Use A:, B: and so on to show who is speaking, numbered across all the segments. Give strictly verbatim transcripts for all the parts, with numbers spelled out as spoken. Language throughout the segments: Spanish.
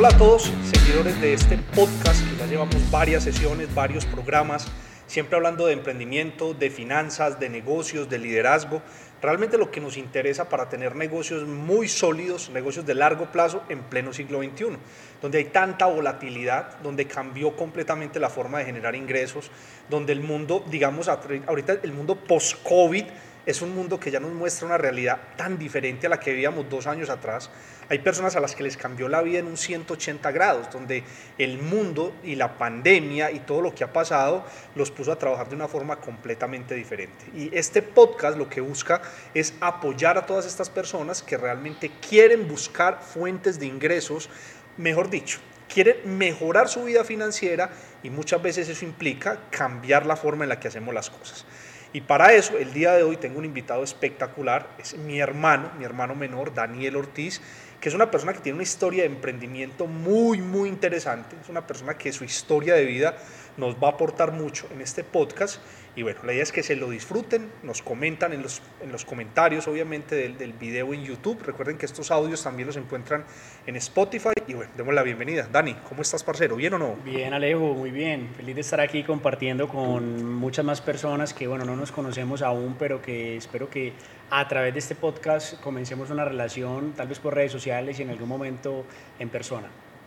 A: Hola a todos, seguidores de este podcast, que ya llevamos varias sesiones, varios programas, siempre hablando de emprendimiento, de finanzas, de negocios, de liderazgo. Realmente lo que nos interesa para tener negocios muy sólidos, negocios de largo plazo en pleno siglo veintiuno, donde hay tanta volatilidad, donde cambió completamente la forma de generar ingresos, donde el mundo, digamos, ahorita el mundo post-COVID es un mundo que ya nos muestra una realidad tan diferente a la que vivíamos dos años atrás. Hay personas a las que les cambió la vida en un ciento ochenta grados, donde el mundo y la pandemia y todo lo que ha pasado los puso a trabajar de una forma completamente diferente. Y este podcast lo que busca es apoyar a todas estas personas que realmente quieren buscar fuentes de ingresos, mejor dicho, quieren mejorar su vida financiera, y muchas veces eso implica cambiar la forma en la que hacemos las cosas. Y para eso, el día de hoy tengo un invitado espectacular, es mi hermano, mi hermano menor, Daniel Ortiz, que es una persona que tiene una historia de emprendimiento muy, muy interesante. Es una persona que su historia de vida nos va a aportar mucho en este podcast. Y bueno, la idea es que se lo disfruten, nos comentan en los, en los comentarios, obviamente, del, del video en YouTube. Recuerden que estos audios también los encuentran en Spotify. Y bueno, demos la bienvenida. Dani, ¿cómo estás, parcero? ¿Bien o no?
B: Bien, Alejo, muy bien. Feliz de estar aquí compartiendo con muchas más personas que, bueno, no nos conocemos aún, pero que espero que a través de este podcast comencemos una relación, tal vez por redes sociales y en algún momento en persona.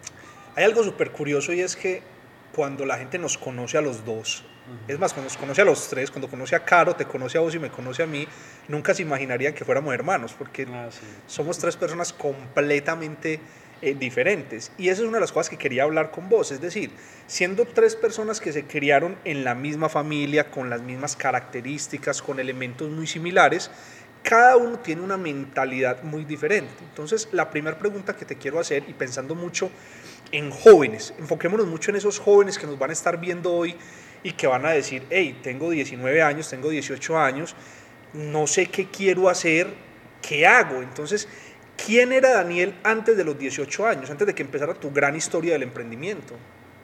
A: Hay algo súper curioso, y es que cuando la gente nos conoce a los dos, es más, cuando nos conoce a los tres, cuando conoce a Caro, te conoce a vos y me conoce a mí, nunca se imaginarían que fuéramos hermanos, porque ah, sí. somos tres personas completamente eh, diferentes. Y esa es una de las cosas que quería hablar con vos, es decir, siendo tres personas que se criaron en la misma familia, con las mismas características, con elementos muy similares, cada uno tiene una mentalidad muy diferente. Entonces, la primera pregunta que te quiero hacer, y pensando mucho en jóvenes, enfoquémonos mucho en esos jóvenes que nos van a estar viendo hoy y que van a decir, hey, tengo diecinueve años, tengo dieciocho años, no sé qué quiero hacer, ¿qué hago? Entonces, ¿quién era Daniel antes de los dieciocho años, antes de que empezara tu gran historia del emprendimiento?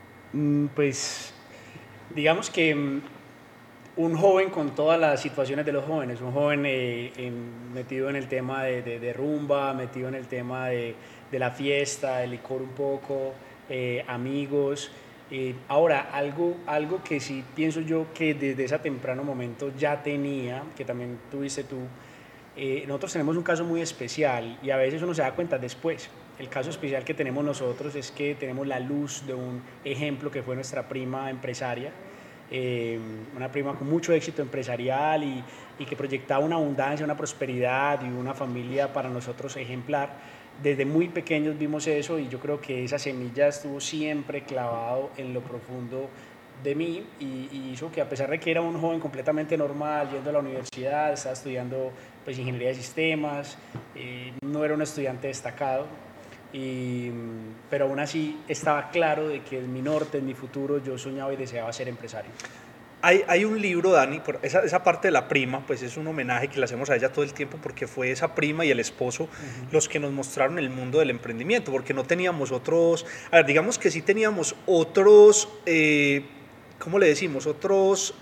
B: Pues, digamos que un joven con todas las situaciones de los jóvenes, un joven eh, en, metido en el tema de, de, de rumba, metido en el tema de, de la fiesta, de licor un poco, eh, amigos. Eh, ahora, algo, algo que sí pienso yo que desde ese temprano momento ya tenía, que también tuviste tú, eh, nosotros tenemos un caso muy especial y a veces uno se da cuenta después. El caso especial que tenemos nosotros es que tenemos la luz de un ejemplo que fue nuestra prima empresaria, Eh, una prima con mucho éxito empresarial y, y que proyectaba una abundancia, una prosperidad y una familia para nosotros ejemplar. Desde muy pequeños vimos eso y yo creo que esa semilla estuvo siempre clavado en lo profundo de mí y, y hizo que, a pesar de que era un joven completamente normal, yendo a la universidad, estaba estudiando pues, ingeniería de sistemas, eh, no era un estudiante destacado, Y, pero aún así estaba claro de que en mi norte, en mi futuro, yo soñaba y deseaba ser empresario.
A: Hay, hay un libro, Dani, por esa, esa parte de la prima, pues es un homenaje que le hacemos a ella todo el tiempo, porque fue esa prima y el esposo uh-huh. los que nos mostraron el mundo del emprendimiento, porque no teníamos otros, a ver, digamos que sí teníamos otros, eh, ¿cómo le decimos? Otros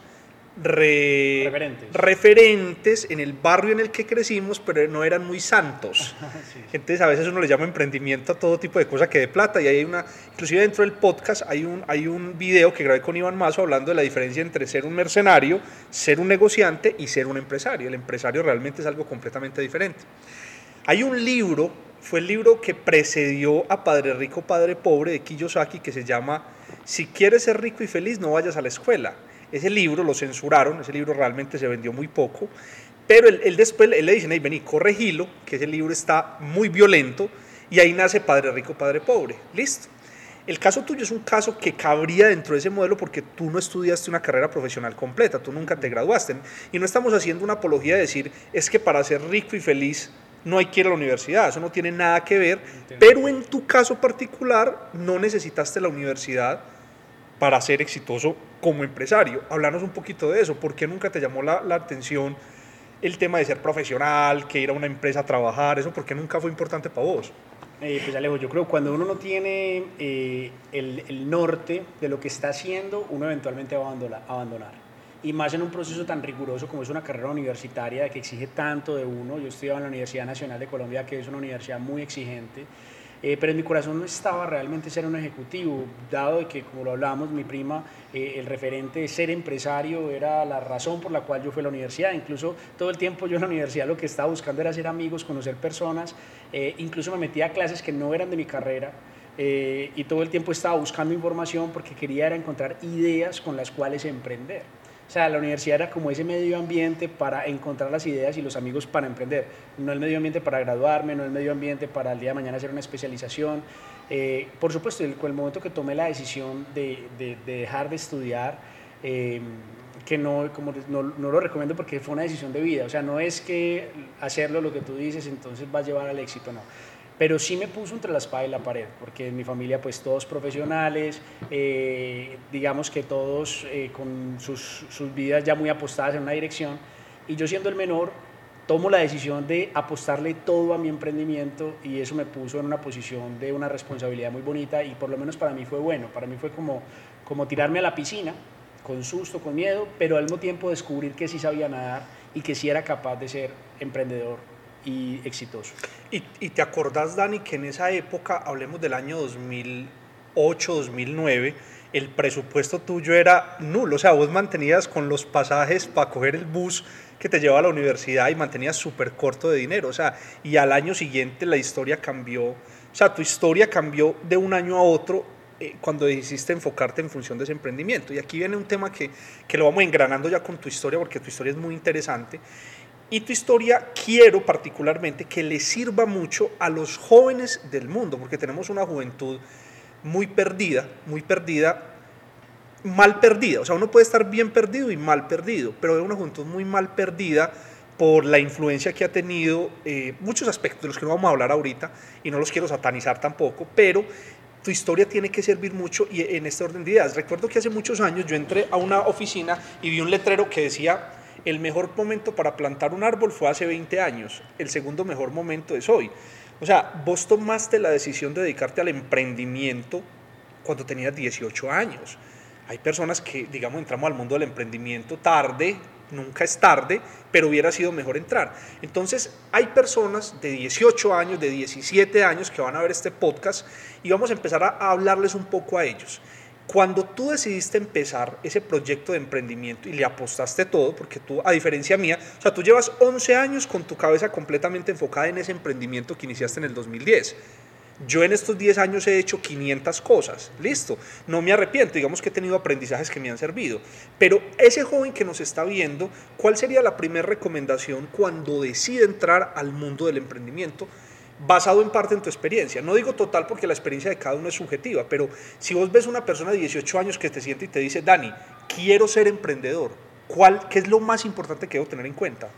A: Re,
B: referentes.
A: referentes en el barrio en el que crecimos, pero no eran muy santos. Sí. Entonces a veces uno le llama emprendimiento a todo tipo de cosas que dé plata, y hay una, inclusive dentro del podcast hay un, hay un video que grabé con Iván Mazo hablando de la diferencia entre ser un mercenario, ser un negociante y ser un empresario. El empresario realmente es algo completamente diferente. Hay un libro, fue el libro que precedió a Padre Rico, Padre Pobre, de Kiyosaki, que se llama Si quieres ser rico y feliz, no vayas a la escuela. Ese libro lo censuraron, ese libro realmente se vendió muy poco, pero él, él después él le dicen, hey, vení, corregilo, que ese libro está muy violento, y ahí nace Padre Rico, Padre Pobre. Listo. El caso tuyo es un caso que cabría dentro de ese modelo porque tú no estudiaste una carrera profesional completa, tú nunca te graduaste, y no estamos haciendo una apología de decir, es que para ser rico y feliz no hay que ir a la universidad, eso no tiene nada que ver, Entiendo. Pero en tu caso particular no necesitaste la universidad para ser exitoso como empresario. Háblanos un poquito de eso. ¿Por qué nunca te llamó la, la atención el tema de ser profesional, que ir a una empresa a trabajar? ¿Eso por qué nunca fue importante para vos?
B: Eh, pues Alejo, yo creo que cuando uno no tiene eh, el, el norte de lo que está haciendo, uno eventualmente va a abandonar, abandonar. Y más en un proceso tan riguroso como es una carrera universitaria que exige tanto de uno. Yo estudiaba en la Universidad Nacional de Colombia, que es una universidad muy exigente. eh, pero en mi corazón no estaba realmente ser un ejecutivo, dado de que, como lo hablábamos, mi prima, eh, el referente de ser empresario era la razón por la cual yo fui a la universidad. Incluso todo el tiempo yo en la universidad lo que estaba buscando era hacer amigos, conocer personas, eh, incluso me metía a clases que no eran de mi carrera. Eh, y todo el tiempo estaba buscando información porque quería era encontrar ideas con las cuales emprender. O sea, la universidad era como ese medio ambiente para encontrar las ideas y los amigos para emprender. No el medio ambiente para graduarme, no el medio ambiente para el día de mañana hacer una especialización. Eh, por supuesto, el, el momento que tomé la decisión de, de, de dejar de estudiar, eh, que no, como no, no lo recomiendo porque fue una decisión de vida. O sea, no es que hacerlo lo que tú dices entonces va a llevar al éxito, no. Pero sí me puso entre la espada y la pared, porque en mi familia pues todos profesionales, eh, digamos que todos eh, con sus, sus vidas ya muy apostadas en una dirección, y yo siendo el menor tomo la decisión de apostarle todo a mi emprendimiento y eso me puso en una posición de una responsabilidad muy bonita y por lo menos para mí fue bueno, para mí fue como, como tirarme a la piscina, con susto, con miedo, pero al mismo tiempo descubrir que sí sabía nadar y que sí era capaz de ser emprendedor y exitoso.
A: ¿Y, y te acordás, Dani, que en esa época, hablemos del año dos mil ocho, dos mil nueve, el presupuesto tuyo era nulo? O sea, vos mantenías con los pasajes para coger el bus que te llevaba a la universidad y mantenías súper corto de dinero. O sea, y al año siguiente la historia cambió. O sea, tu historia cambió de un año a otro eh, cuando decidiste enfocarte en función de ese emprendimiento. Y aquí viene un tema que, que lo vamos engranando ya con tu historia, porque tu historia es muy interesante. Y tu historia quiero particularmente que le sirva mucho a los jóvenes del mundo, porque tenemos una juventud muy perdida, muy perdida, mal perdida. O sea, uno puede estar bien perdido y mal perdido, pero es una juventud muy mal perdida por la influencia que ha tenido eh, muchos aspectos de los que no vamos a hablar ahorita y no los quiero satanizar tampoco, pero tu historia tiene que servir mucho y en este orden de ideas. Recuerdo que hace muchos años yo entré a una oficina y vi un letrero que decía: el mejor momento para plantar un árbol fue hace veinte años, el segundo mejor momento es hoy. O sea, vos tomaste la decisión de dedicarte al emprendimiento cuando tenías dieciocho años. Hay personas que, digamos, entramos al mundo del emprendimiento tarde, nunca es tarde, pero hubiera sido mejor entrar. Entonces, hay personas de dieciocho años, de diecisiete años que van a ver este podcast y vamos a empezar a hablarles un poco a ellos. Cuando tú decidiste empezar ese proyecto de emprendimiento y le apostaste todo, porque tú, a diferencia mía, o sea, tú llevas once años con tu cabeza completamente enfocada en ese emprendimiento que iniciaste en el dos mil diez. Yo en estos diez años he hecho quinientas cosas, listo, no me arrepiento, digamos que he tenido aprendizajes que me han servido, pero ese joven que nos está viendo, ¿cuál sería la primera recomendación cuando decide entrar al mundo del emprendimiento? Basado en parte en tu experiencia, no digo total porque la experiencia de cada uno es subjetiva, pero si vos ves una persona de dieciocho años que te siente y te dice: Dani, quiero ser emprendedor, ¿cuál, ¿qué es lo más importante que debo tener en cuenta?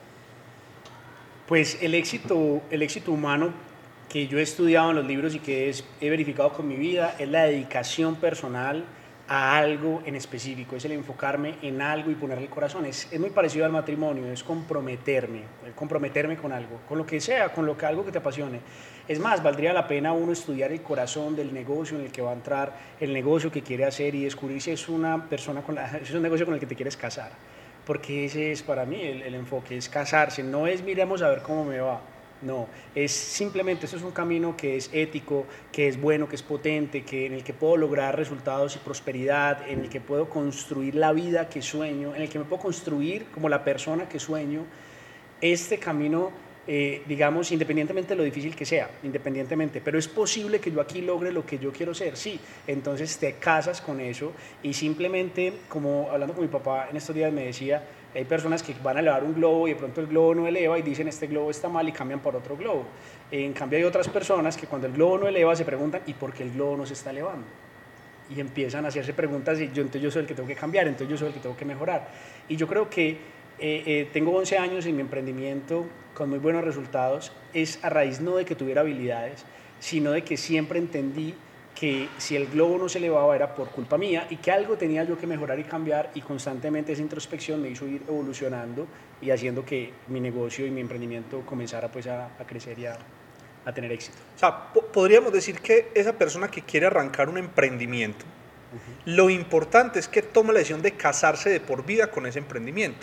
B: Pues el éxito, el éxito humano que yo he estudiado en los libros y que es, he verificado con mi vida es la dedicación personal a algo en específico, es el enfocarme en algo y ponerle el corazón. Es, es muy parecido al matrimonio, es comprometerme, el comprometerme con algo, con lo que sea, con lo que, algo que te apasione. Es más, valdría la pena uno estudiar el corazón del negocio en el que va a entrar, el negocio que quiere hacer y descubrir si es una persona con la, si es un negocio con el que te quieres casar. Porque ese es para mí el, el enfoque, es casarse, no es miremos a ver cómo me va. No, es simplemente, esto es un camino que es ético, que es bueno, que es potente, que en el que puedo lograr resultados y prosperidad, en el que puedo construir la vida que sueño, en el que me puedo construir como la persona que sueño. Este camino, eh, digamos, independientemente de lo difícil que sea, independientemente, pero es posible que yo aquí logre lo que yo quiero ser, sí. Entonces te casas con eso y simplemente, como hablando con mi papá en estos días me decía, hay personas que van a elevar un globo y de pronto el globo no eleva y dicen este globo está mal y cambian por otro globo. En cambio hay otras personas que cuando el globo no eleva se preguntan ¿y por qué el globo no se está elevando? Y empiezan a hacerse preguntas y yo, entonces yo soy el que tengo que cambiar, entonces yo soy el que tengo que mejorar. Y yo creo que eh, eh, tengo once años en mi emprendimiento con muy buenos resultados, es a raíz no de que tuviera habilidades, sino de que siempre entendí que si el globo no se elevaba era por culpa mía y que algo tenía yo que mejorar y cambiar y constantemente esa introspección me hizo ir evolucionando y haciendo que mi negocio y mi emprendimiento comenzara pues a, a crecer y a, a tener éxito.
A: O sea, po- podríamos decir que esa persona que quiere arrancar un emprendimiento, uh-huh. Lo importante es que tome la decisión de casarse de por vida con ese emprendimiento.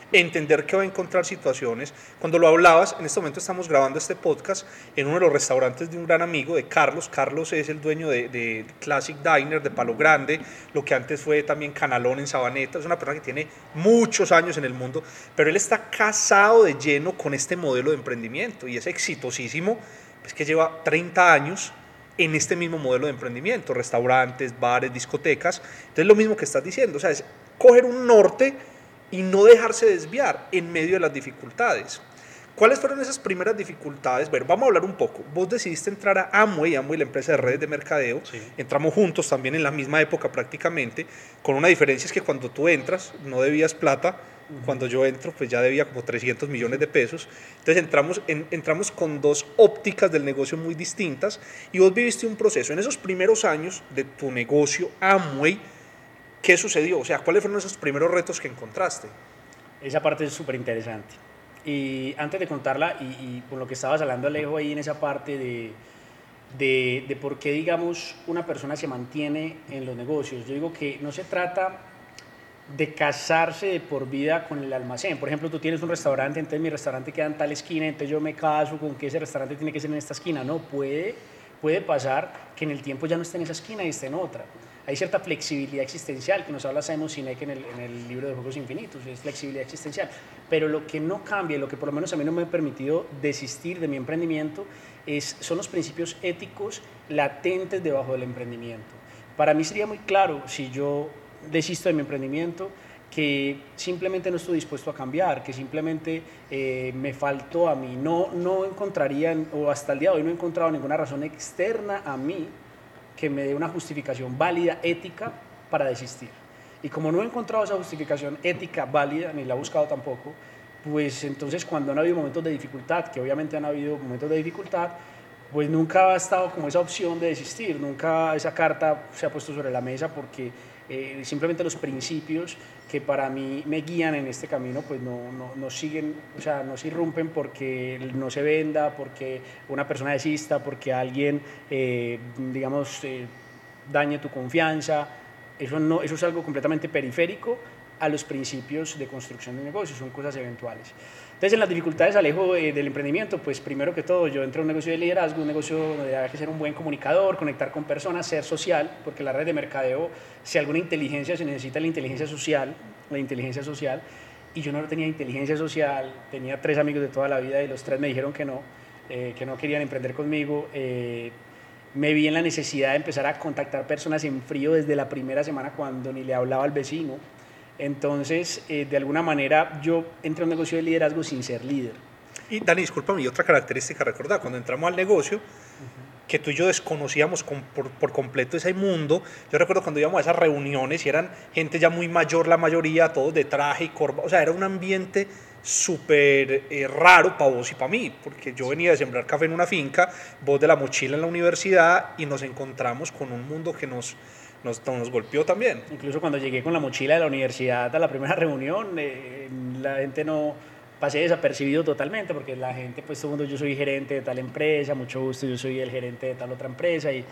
A: entender que va a encontrar situaciones. Cuando lo hablabas, en este momento estamos grabando este podcast en uno de los restaurantes de un gran amigo de Carlos. Carlos es el dueño de, de Classic Diner de Palo Grande, lo que antes fue también Canalón en Sabaneta. Es una persona que tiene muchos años en el mundo, pero él está casado de lleno con este modelo de emprendimiento y es exitosísimo, es que lleva treinta años en este mismo modelo de emprendimiento, restaurantes, bares, discotecas. Entonces lo mismo que estás diciendo, o sea, es coger un norte y no dejarse desviar en medio de las dificultades. ¿Cuáles fueron esas primeras dificultades? Bueno, vamos a hablar un poco. Vos decidiste entrar a Amway, Amway, la empresa de redes de mercadeo. Sí. Entramos juntos también en la misma época prácticamente, con una diferencia es que cuando tú entras no debías plata, uh-huh. Cuando yo entro pues ya debía como trescientos millones de pesos. Entonces entramos, en, entramos con dos ópticas del negocio muy distintas y vos viviste un proceso. En esos primeros años de tu negocio Amway, ¿qué sucedió? O sea, ¿cuáles fueron esos primeros retos que encontraste?
B: Esa parte es súper interesante. Y antes de contarla, y, y con lo que estabas hablando, Alejo, ahí en esa parte de, de, de por qué, digamos, una persona se mantiene en los negocios. Yo digo que no se trata de casarse de por vida con el almacén. Por ejemplo, tú tienes un restaurante, entonces mi restaurante queda en tal esquina, entonces yo me caso con que ese restaurante tiene que ser en esta esquina. No, puede, puede pasar que en el tiempo ya no esté en esa esquina y esté en otra. Hay cierta flexibilidad existencial que nos habla Simon Sinek en el, en el libro de Juegos Infinitos, es flexibilidad existencial. Pero lo que no cambia, lo que por lo menos a mí no me ha permitido desistir de mi emprendimiento, es, son los principios éticos latentes debajo del emprendimiento. Para mí sería muy claro, si yo desisto de mi emprendimiento, que simplemente no estoy dispuesto a cambiar, que simplemente eh, me faltó a mí. No, no encontraría, o hasta el día de hoy no he encontrado ninguna razón externa a mí que me dé una justificación válida, ética, para desistir. Y como no he encontrado esa justificación ética válida, ni la he buscado tampoco, pues entonces cuando han habido momentos de dificultad, que obviamente han habido momentos de dificultad, pues nunca ha estado como esa opción de desistir, nunca esa carta se ha puesto sobre la mesa porque eh, simplemente los principios que para mí me guían en este camino pues no, no, no siguen, o sea, no se irrumpen porque no se venda, porque una persona desista, porque alguien, eh, digamos, eh, dañe tu confianza. Eso, no, eso es algo completamente periférico a los principios de construcción de negocios, son cosas eventuales. Entonces, en las dificultades, Alejo, eh, del emprendimiento, pues primero que todo, yo entré a un negocio de liderazgo, un negocio donde había que ser un buen comunicador, conectar con personas, ser social, porque la red de mercadeo, si alguna inteligencia se necesita, la inteligencia social, la inteligencia social, y yo no tenía inteligencia social, tenía tres amigos de toda la vida y los tres me dijeron que no, eh, que no querían emprender conmigo. Eh, me vi en la necesidad de empezar a contactar personas en frío desde la primera semana cuando ni le hablaba al vecino. Entonces, eh, de alguna manera, yo entré a un negocio de liderazgo sin ser líder.
A: Y Dani, discúlpame, y otra característica, recordad, cuando entramos al negocio, uh-huh. que tú y yo desconocíamos con, por, por completo ese mundo. Yo recuerdo cuando íbamos a esas reuniones y eran gente ya muy mayor, la mayoría, todos de traje y corbata. O sea, era un ambiente súper eh, raro para vos y para mí, porque yo venía de sembrar café en una finca, vos de la mochila en la universidad, y nos encontramos con un mundo que nos... Nos, nos golpeó también.
B: Incluso cuando llegué con la mochila de la universidad a la primera reunión, eh, la gente no pasé desapercibido totalmente, porque la gente, pues todo el mundo, yo soy gerente de tal empresa, mucho gusto, yo soy el gerente de tal otra empresa, y,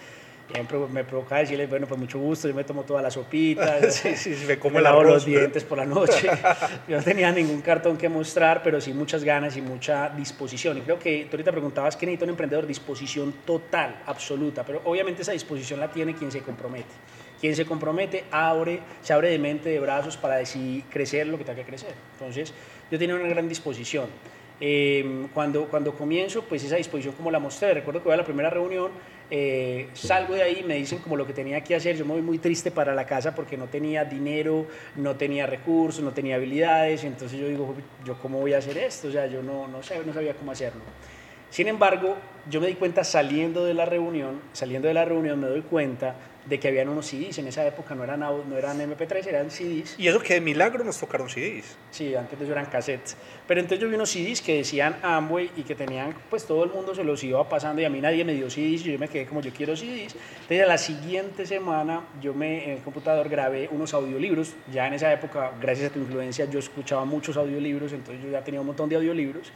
B: y me provoca decirles, bueno, pues mucho gusto, yo me tomo todas las sopitas,
A: sí, sí, sí, me como
B: me
A: el
B: lavo
A: arroz,
B: los dientes por la noche. Yo no tenía ningún cartón que mostrar, pero sí muchas ganas y mucha disposición. Y creo que tú ahorita preguntabas qué necesita un emprendedor, disposición total, absoluta, pero obviamente esa disposición la tiene quien se compromete. Quien se compromete abre, se abre de mente, de brazos para decidir crecer lo que tenga que crecer. Entonces, yo tenía una gran disposición. Eh, cuando, cuando comienzo, pues esa disposición como la mostré. Recuerdo que voy a la primera reunión, eh, salgo de ahí, me dicen como lo que tenía que hacer. Yo me voy muy triste para la casa porque no tenía dinero, no tenía recursos, no tenía habilidades. Entonces yo digo, ¿yo cómo voy a hacer esto? O sea, yo no, no, sé, no sabía cómo hacerlo. Sin embargo, yo me di cuenta saliendo de la reunión, saliendo de la reunión me doy cuenta de que habían unos C Ds, en esa época no eran, no eran eme pe tres, eran C Ds.
A: Y eso que de milagro nos tocaron C Ds.
B: Sí, antes de eso eran cassettes. Pero entonces yo vi unos C Ds que decían Amway y que tenían, pues todo el mundo se los iba pasando y a mí nadie me dio C Ds y yo me quedé como yo quiero C Ds. Entonces a la siguiente semana yo me, en el computador grabé unos audiolibros. Ya en esa época, gracias a tu influencia, yo escuchaba muchos audiolibros, entonces yo ya tenía un montón de audiolibros.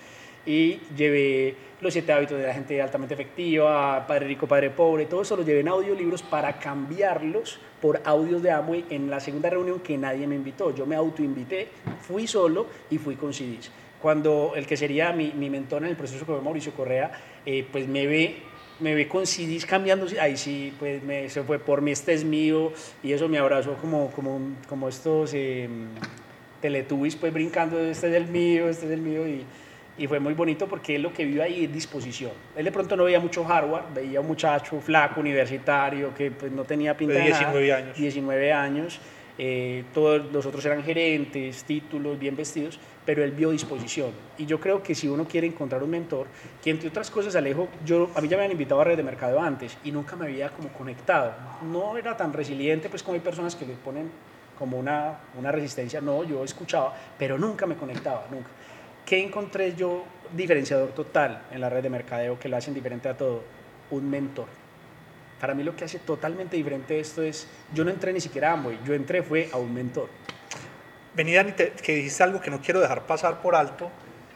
B: Y llevé Los siete hábitos de la gente altamente efectiva, Padre rico, Padre pobre, todo eso lo llevé en audiolibros para cambiar cambiarlos por audios de Amway en la segunda reunión que nadie me invitó. Yo me autoinvité, fui solo y fui con C Ds. Cuando el que sería mi, mi mentor en el proceso, que fue Mauricio Correa, eh, pues me ve, me ve con C Ds cambiando, ahí sí, pues me, se fue por mí, este es mío, y eso me abrazó como, como, como estos eh, Teletubbies, pues brincando, este es el mío, este es el mío, y, y fue muy bonito porque él lo que vio ahí es disposición. Él de pronto no veía mucho hardware, veía un muchacho flaco, universitario, que pues no tenía pinta de,
A: de diecinueve años.
B: diecinueve años, eh, todos los otros eran gerentes, títulos, bien vestidos, pero él vio disposición. Y yo creo que si uno quiere encontrar un mentor, que entre otras cosas, Alejo, yo, a mí ya me habían invitado a redes de mercado antes y nunca me había como conectado. No era tan resiliente, pues como hay personas que le ponen como una, una resistencia. No, yo escuchaba, pero nunca me conectaba, nunca. ¿Qué encontré yo diferenciador total en la red de mercadeo que lo hacen diferente a todo? Un mentor. Para mí lo que hace totalmente diferente esto es, yo no entré ni siquiera a Amway, yo entré fue a un mentor.
A: Vení, Dani, te, que dijiste algo que no quiero dejar pasar por alto.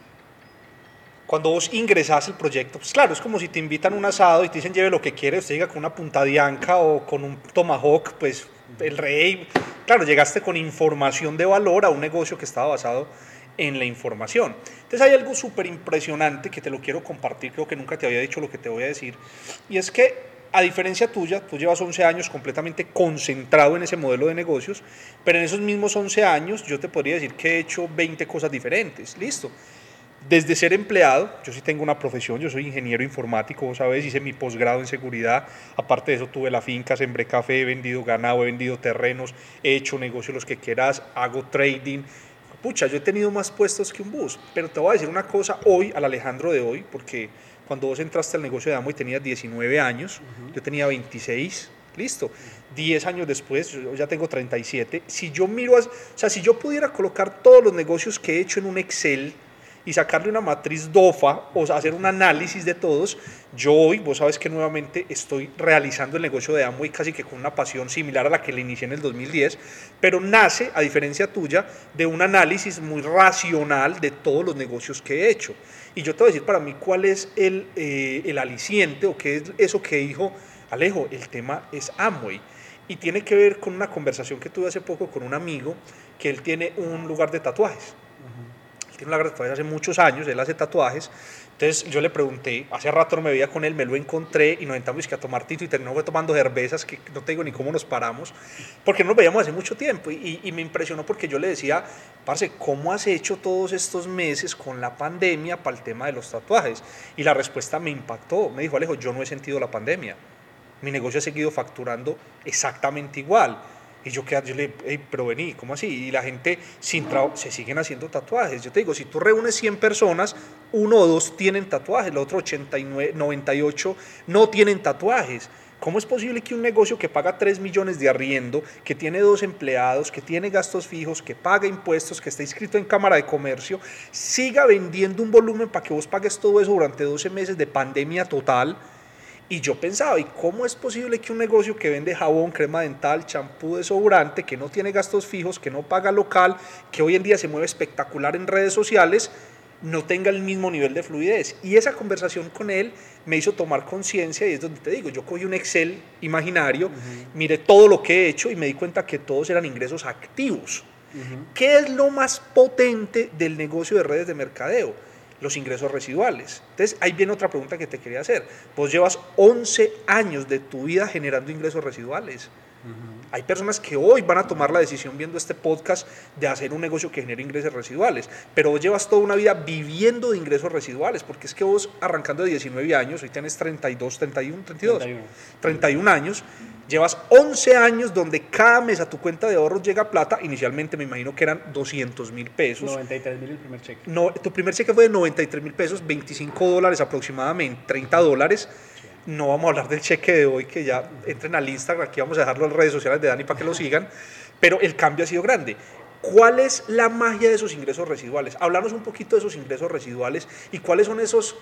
A: Cuando vos ingresás al proyecto, pues claro, es como si te invitan a un asado y te dicen lleve lo que quiere, usted llega con una punta de anca o con un tomahawk, pues el rey, claro, llegaste con información de valor a un negocio que estaba basado en la información. Entonces hay algo súper impresionante que te lo quiero compartir, creo que nunca te había dicho lo que te voy a decir, y es que a diferencia tuya, tú llevas once años completamente concentrado en ese modelo de negocios, pero en esos mismos once años yo te podría decir que he hecho veinte cosas diferentes, listo. Desde ser empleado, yo sí tengo una profesión, yo soy ingeniero informático, vos sabés, hice mi posgrado en seguridad, aparte de eso tuve la finca, sembré café, he vendido ganado, he vendido terrenos, he hecho negocios los que quieras, hago trading. Pucha, yo he tenido más puestos que un bus, pero te voy a decir una cosa hoy, al Alejandro de hoy, porque cuando vos entraste al negocio de Amway tenías diecinueve años, uh-huh. Yo tenía veintiséis, listo, diez años después, yo ya tengo treinta y siete, si yo miro, a, o sea, si yo pudiera colocar todos los negocios que he hecho en un Excel y sacarle una matriz DOFA o hacer un análisis de todos, yo hoy, vos sabes que nuevamente estoy realizando el negocio de Amway casi que con una pasión similar a la que le inicié en el dos mil diez, pero nace, a diferencia tuya, de un análisis muy racional de todos los negocios que he hecho. Y yo te voy a decir para mí cuál es el, eh, el aliciente o qué es eso que dijo Alejo, el tema es Amway. Y tiene que ver con una conversación que tuve hace poco con un amigo que él tiene un lugar de tatuajes. Tiene un lugar de tatuajes hace muchos años, él hace tatuajes. Entonces yo le pregunté, hace rato no me veía con él, me lo encontré y nos sentamos a tomar tito y terminamos fue tomando cervezas que no te digo ni cómo nos paramos, porque no nos veíamos hace mucho tiempo y, y me impresionó porque yo le decía, parce, ¿cómo has hecho todos estos meses con la pandemia para el tema de los tatuajes? Y la respuesta me impactó, me dijo, Alejo, yo no he sentido la pandemia, mi negocio ha seguido facturando exactamente igual. Y yo, yo le dije, hey, pero vení, ¿cómo así? Y la gente sin trabajo se siguen haciendo tatuajes. Yo te digo, si tú reúnes cien personas, uno o dos tienen tatuajes, los otros ochenta y nueve, noventa y ocho no tienen tatuajes. ¿Cómo es posible que un negocio que paga tres millones de arriendo, que tiene dos empleados, que tiene gastos fijos, que paga impuestos, que está inscrito en Cámara de Comercio, siga vendiendo un volumen para que vos pagues todo eso durante doce meses de pandemia total? Y yo pensaba, ¿y cómo es posible que un negocio que vende jabón, crema dental, champú, desodorante, que no tiene gastos fijos, que no paga local, que hoy en día se mueve espectacular en redes sociales, no tenga el mismo nivel de fluidez? Y esa conversación con él me hizo tomar conciencia y es donde te digo, yo cogí un Excel imaginario, uh-huh. Miré todo lo que he hecho y me di cuenta que todos eran ingresos activos. Uh-huh. ¿Qué es lo más potente del negocio de redes de mercadeo? Los ingresos residuales. Entonces, ahí viene otra pregunta que te quería hacer. Vos llevas once años de tu vida generando ingresos residuales. Uh-huh. Hay personas que hoy van a tomar la decisión viendo este podcast de hacer un negocio que genere ingresos residuales, pero vos llevas toda una vida viviendo de ingresos residuales, porque es que vos arrancando de diecinueve años, hoy tienes treinta y dos, treinta y uno, treinta y dos, treinta y uno. treinta y uno años, llevas once años donde cada mes a tu cuenta de ahorros llega plata. Inicialmente me imagino que eran doscientos mil pesos.
B: noventa y tres mil el primer cheque.
A: No, tu primer cheque fue de noventa y tres mil pesos, veinticinco dólares aproximadamente, treinta dólares. No vamos a hablar del cheque de hoy, que ya entren al Instagram, aquí vamos a dejarlo en las redes sociales de Dani para que lo sigan, pero el cambio ha sido grande. ¿Cuál es la magia de esos ingresos residuales? Háblanos un poquito de esos ingresos residuales y cuáles son esos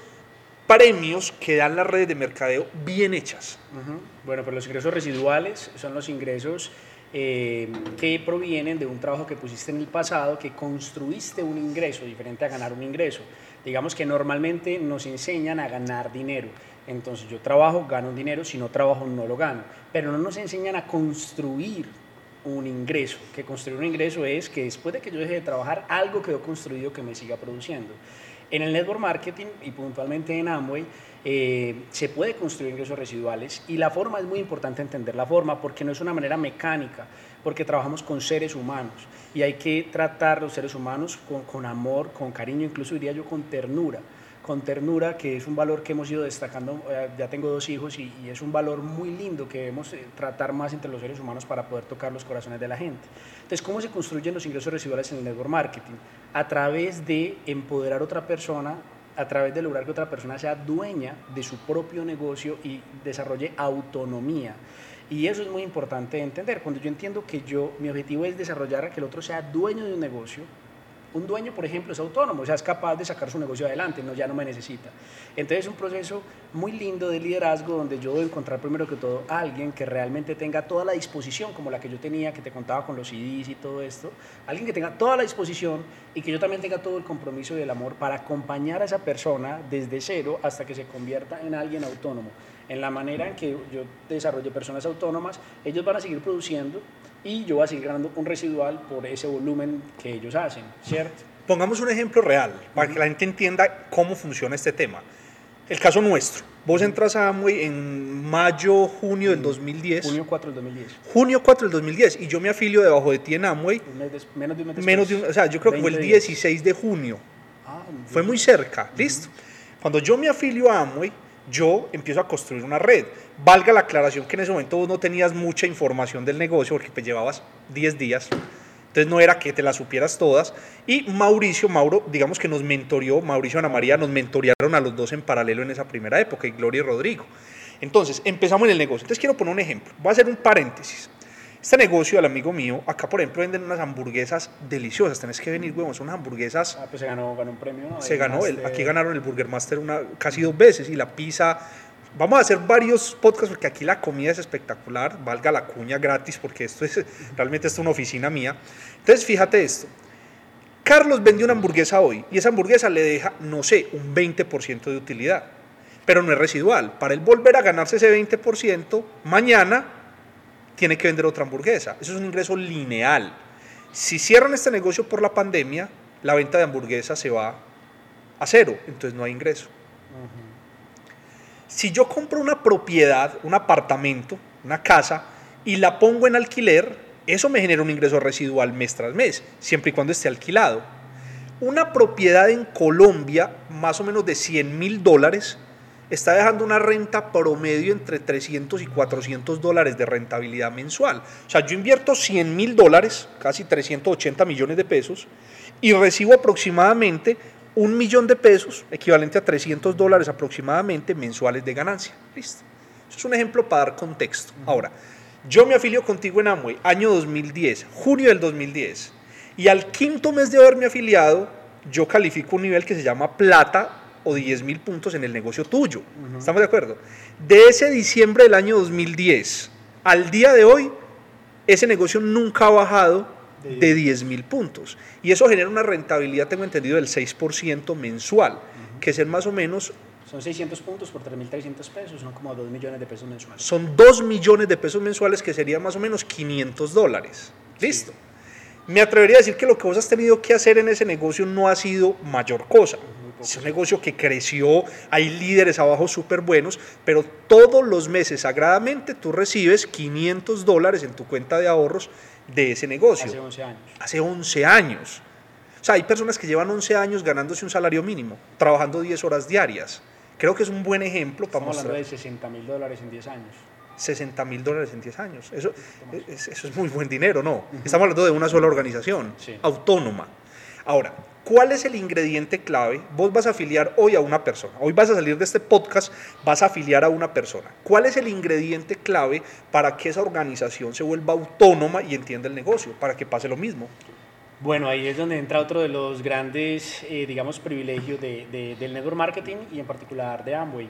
A: premios que dan las redes de mercadeo bien hechas.
B: Uh-huh. Bueno, pues los ingresos residuales son los ingresos eh, que provienen de un trabajo que pusiste en el pasado, que construiste un ingreso diferente a ganar un ingreso. Digamos que normalmente nos enseñan a ganar dinero. Entonces yo trabajo, gano un dinero, si no trabajo no lo gano. Pero no nos enseñan a construir un ingreso, que construir un ingreso es que después de que yo deje de trabajar, algo quedó construido que me siga produciendo. En el network marketing y puntualmente en Amway, eh, se puede construir ingresos residuales y la forma es muy importante entender la forma porque no es una manera mecánica, porque trabajamos con seres humanos y hay que tratar los seres humanos con, con amor, con cariño, incluso diría yo con ternura. Con ternura, que es un valor que hemos ido destacando, eh, ya tengo dos hijos y, y es un valor muy lindo que debemos eh, tratar más entre los seres humanos para poder tocar los corazones de la gente. Entonces, ¿cómo se construyen los ingresos residuales en el network marketing? A través de empoderar a otra persona, a través de lograr que otra persona sea dueña de su propio negocio y desarrolle autonomía. Y eso es muy importante de entender. Cuando yo entiendo que yo, mi objetivo es desarrollar a que el otro sea dueño de un negocio. Un dueño, por ejemplo, es autónomo, o sea, es capaz de sacar su negocio adelante, no, ya no me necesita. Entonces es un proceso muy lindo de liderazgo donde yo debo encontrar primero que todo a alguien que realmente tenga toda la disposición, como la que yo tenía, que te contaba con los C Ds y todo esto, alguien que tenga toda la disposición y que yo también tenga todo el compromiso y el amor para acompañar a esa persona desde cero hasta que se convierta en alguien autónomo. En la manera en que yo desarrolle personas autónomas, ellos van a seguir produciendo y yo voy a seguir ganando un residual por ese volumen que ellos hacen, ¿cierto?
A: Pongamos un ejemplo real para uh-huh. que la gente entienda cómo funciona este tema. El caso nuestro. Vos entras a Amway en mayo, junio del dos mil diez.
B: Junio cuatro del dos mil diez.
A: Junio cuatro del dos mil diez. Y yo me afilio debajo de ti en Amway.
B: Un mes des, menos de un mes después.
A: Menos de un, o sea, yo creo que fue el dieciséis de junio. Ah, fue muy cerca, uh-huh. ¿listo? Cuando yo me afilio a Amway, yo empiezo a construir una red. Valga la aclaración que en ese momento vos no tenías mucha información del negocio porque pues llevabas diez días, entonces no era que te las supieras todas. Y Mauricio, Mauro, digamos que nos mentoreó, Mauricio y Ana María nos mentorearon a los dos en paralelo en esa primera época, y Gloria y Rodrigo. Entonces empezamos en el negocio. Entonces quiero poner un ejemplo, voy a hacer un paréntesis. Este negocio del amigo mío, acá por ejemplo venden unas hamburguesas deliciosas, tenés que venir, huevón, son unas hamburguesas...
B: Ah, pues se ganó, ganó un premio, ¿no?
A: Se ganó, el, aquí ganaron el Burger Master una, casi dos veces, y la pizza... Vamos a hacer varios podcasts porque aquí la comida es espectacular, valga la cuña gratis porque esto es, realmente esto es una oficina mía. Entonces fíjate esto, Carlos vendió una hamburguesa hoy y esa hamburguesa le deja, no sé, un veinte por ciento de utilidad, pero no es residual. Para él volver a ganarse ese veinte por ciento, mañana tiene que vender otra hamburguesa. Eso es un ingreso lineal. Si cierran este negocio por la pandemia, la venta de hamburguesas se va a cero, entonces no hay ingreso. Uh-huh. Si yo compro una propiedad, un apartamento, una casa, y la pongo en alquiler, eso me genera un ingreso residual mes tras mes, siempre y cuando esté alquilado. Una propiedad en Colombia, más o menos de cien mil dólares, está dejando una renta promedio entre trescientos y cuatrocientos dólares de rentabilidad mensual. O sea, yo invierto cien mil dólares, casi trescientos ochenta millones de pesos, y recibo aproximadamente un millón de pesos, equivalente a trescientos dólares aproximadamente mensuales de ganancia. Listo. Eso es un ejemplo para dar contexto. Ahora, yo me afilio contigo en Amway, año dos mil diez, junio del dos mil diez, y al quinto mes de haberme afiliado, yo califico un nivel que se llama plata o diez mil puntos en el negocio tuyo. Uh-huh. ¿Estamos de acuerdo? De ese diciembre del año dos mil diez al día de hoy, ese negocio nunca ha bajado de diez mil puntos. Y eso genera una rentabilidad, tengo entendido, del seis por ciento mensual, uh-huh. que es el más o menos...
B: Son seiscientos puntos por tres mil trescientos pesos, son como dos millones de pesos mensuales.
A: Son dos millones de pesos mensuales, que serían más o menos quinientos dólares. Listo. Sí. Me atrevería a decir que lo que vos has tenido que hacer en ese negocio no ha sido mayor cosa. Uh-huh. Es un negocio que creció, hay líderes abajo súper buenos, pero todos los meses, sagradamente, tú recibes quinientos dólares en tu cuenta de ahorros de ese negocio.
B: Hace once años.
A: Hace once años. O sea, hay personas que llevan once años ganándose un salario mínimo, trabajando diez horas diarias. Creo que es un buen ejemplo para
B: Estamos
A: mostrar.
B: hablando de sesenta mil dólares en diez años.
A: sesenta mil dólares en diez años. Eso es, eso es muy buen dinero, ¿no? Uh-huh. Estamos hablando de una sola organización, sí. autónoma. Ahora, ¿cuál es el ingrediente clave? Vos vas a afiliar hoy a una persona. Hoy vas a salir de este podcast, vas a afiliar a una persona. ¿Cuál es el ingrediente clave para que esa organización se vuelva autónoma y entienda el negocio? Para que pase lo mismo.
B: Bueno, ahí es donde entra otro de los grandes, eh, digamos, privilegios de, de, del network marketing y en particular de Amway.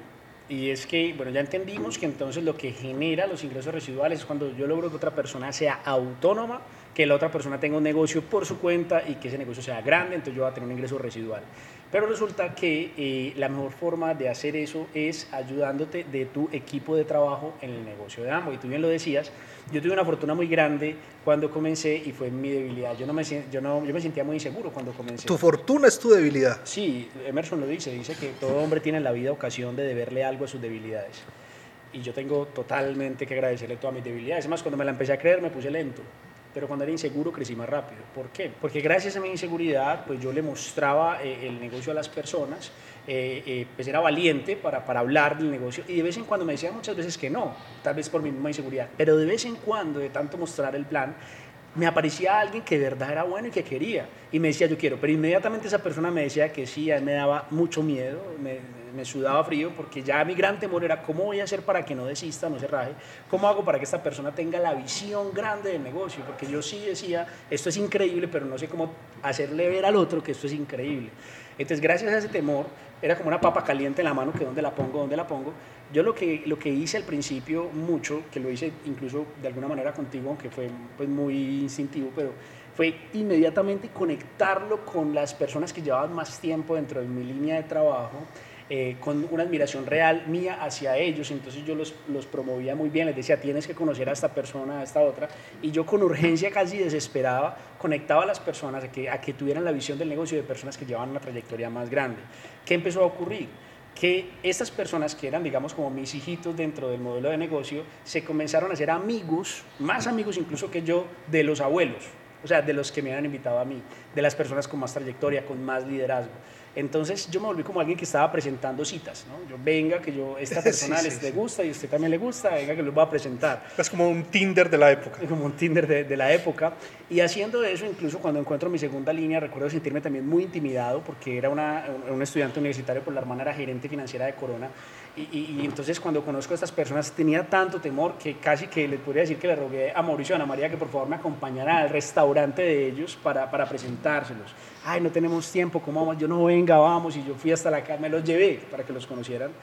B: Y es que, bueno, ya entendimos que entonces lo que genera los ingresos residuales es cuando yo logro que otra persona sea autónoma, que la otra persona tenga un negocio por su cuenta y que ese negocio sea grande, entonces yo voy a tener un ingreso residual. Pero resulta que eh, la mejor forma de hacer eso es ayudándote de tu equipo de trabajo en el negocio de Amway. Y tú bien lo decías, yo tuve una fortuna muy grande cuando comencé y fue mi debilidad. Yo, no me, yo, no, yo me sentía muy inseguro cuando comencé.
A: Tu fortuna es tu debilidad.
B: Sí, Emerson lo dice, dice que todo hombre tiene en la vida ocasión de deberle algo a sus debilidades. Y yo tengo totalmente que agradecerle todas mis debilidades. Es más, cuando me la empecé a creer me puse lento. Pero cuando era inseguro crecí más rápido. ¿Por qué? Porque gracias a mi inseguridad, pues yo le mostraba eh, el negocio a las personas, eh, eh, pues era valiente para, para hablar del negocio y de vez en cuando me decía muchas veces que no, tal vez por mi misma inseguridad, pero de vez en cuando, de tanto mostrar el plan, me aparecía alguien que de verdad era bueno y que quería y me decía yo quiero, pero inmediatamente esa persona me decía que sí, a él me daba mucho miedo, me, me sudaba frío porque ya mi gran temor era cómo voy a hacer para que no desista, no se raje, cómo hago para que esta persona tenga la visión grande del negocio, porque yo sí decía esto es increíble, pero no sé cómo hacerle ver al otro que esto es increíble. Entonces gracias a ese temor, era como una papa caliente en la mano que dónde la pongo, dónde la pongo. Yo lo que, lo que hice al principio mucho, que lo hice incluso de alguna manera contigo, aunque fue pues, muy instintivo, pero fue inmediatamente conectarlo con las personas que llevaban más tiempo dentro de mi línea de trabajo, eh, con una admiración real mía hacia ellos. Entonces yo los, los promovía muy bien, les decía tienes que conocer a esta persona, a esta otra, y yo con urgencia casi desesperada conectaba a las personas a que, a que tuvieran la visión del negocio de personas que llevaban una trayectoria más grande. ¿Qué empezó a ocurrir? Que estas personas que eran, digamos, como mis hijitos dentro del modelo de negocio, se comenzaron a hacer amigos, más amigos incluso que yo, de los abuelos, o sea, de los que me habían invitado a mí, de las personas con más trayectoria, con más liderazgo. Entonces yo me volví como alguien que estaba presentando citas, ¿no? Yo, venga, que yo, esta persona sí, les sí, le gusta y a usted también le gusta, venga que los voy a presentar.
A: Es como un Tinder de la época.
B: Como un Tinder de, de la época. Y haciendo eso, incluso cuando encuentro mi segunda línea, recuerdo sentirme también muy intimidado porque era una, un estudiante universitario, pues la hermana era gerente financiera de Corona. Y, y, y entonces cuando conozco a estas personas tenía tanto temor que casi que les podría decir que le rogué a Mauricio y a Ana María que por favor me acompañara al restaurante de ellos para, para presentárselos. Ay, no tenemos tiempo, ¿cómo vamos? Yo no, venga, vamos. Y yo fui hasta la casa, me los llevé para que los conocieran.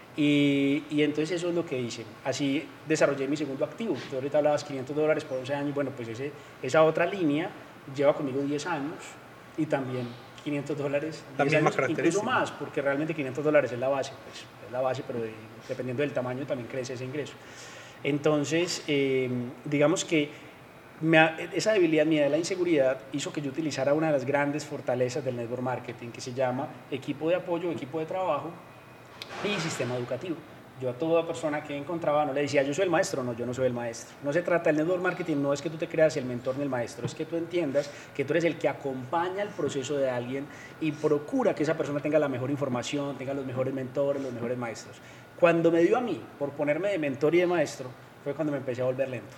B: Y, y entonces eso es lo que hice. Así desarrollé mi segundo activo. Tú ahorita hablabas quinientos dólares por once años. Bueno, pues ese, esa otra línea lleva conmigo diez años y también quinientos dólares,
A: la misma
B: años,
A: característica.
B: Incluso más, porque realmente quinientos dólares es la base, pues, es la base, pero de, dependiendo del tamaño también crece ese ingreso. Entonces, eh, digamos que me, esa debilidad mía de la inseguridad hizo que yo utilizara una de las grandes fortalezas del network marketing, que se llama equipo de apoyo, equipo de trabajo y sistema educativo. Yo a toda persona que encontraba no le decía yo soy el maestro, no, yo no soy el maestro. No se trata del network marketing, no es que tú te creas el mentor ni el maestro, es que tú entiendas que tú eres el que acompaña el proceso de alguien y procura que esa persona tenga la mejor información, tenga los mejores mentores, los mejores maestros. Cuando me dio a mí por ponerme de mentor y de maestro, fue cuando me empecé a volver lento.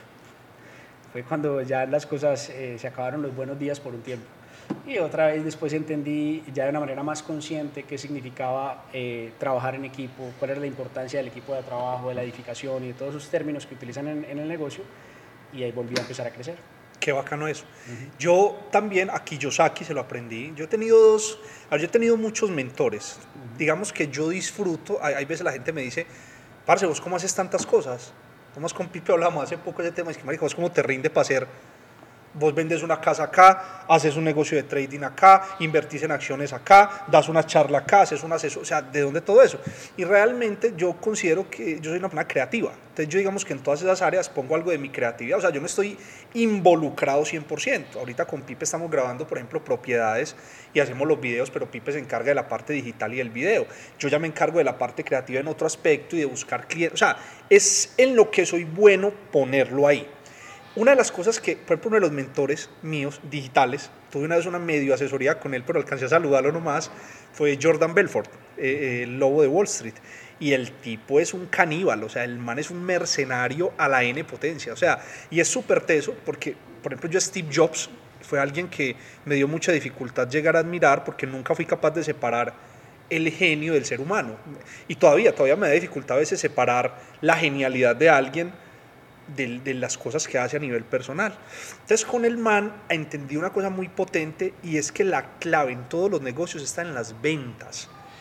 B: Fue cuando ya las cosas eh, se acabaron los buenos días por un tiempo. Y otra vez después entendí ya de una manera más consciente qué significaba eh, trabajar en equipo, cuál era la importancia del equipo de trabajo, de la edificación y de todos esos términos que utilizan en, en el negocio, y ahí volví a empezar a crecer.
A: Qué bacano eso. Uh-huh. Yo también a Kiyosaki se lo aprendí. Yo he tenido dos, yo he tenido muchos mentores. Uh-huh. Digamos que yo disfruto, hay, hay veces la gente me dice, parce, ¿vos cómo haces tantas cosas? Tomás con Pipe hablamos hace poco de ese tema, es que marica, ¿vos cómo te rinde para hacer? Vos vendes una casa acá, haces un negocio de trading acá, invertís en acciones acá, das una charla acá, haces un asesor, o sea, ¿de dónde todo eso? Y realmente yo considero que yo soy una persona creativa. Entonces yo digamos que en todas esas áreas pongo algo de mi creatividad, o sea, yo no estoy involucrado cien por ciento. Ahorita con Pipe estamos grabando, por ejemplo, propiedades y hacemos los videos, pero Pipe se encarga de la parte digital y del video. Yo ya me encargo de la parte creativa en otro aspecto y de buscar clientes. O sea, es en lo que soy bueno ponerlo ahí. Una de las cosas que, por ejemplo, uno de los mentores míos digitales, tuve una vez una medio asesoría con él, pero alcancé a saludarlo nomás, fue Jordan Belfort, eh, el lobo de Wall Street. Y el tipo es un caníbal, o sea, el man es un mercenario a la N potencia, o sea, y es súper teso porque, por ejemplo, yo Steve Jobs fue alguien que me dio mucha dificultad llegar a admirar porque nunca fui capaz de separar el genio del ser humano. Y todavía, todavía me da dificultad a veces separar la genialidad de alguien De, de las cosas que hace a nivel personal. Entonces con el man entendí una cosa muy potente y es que la clave en todos los negocios está en las ventas.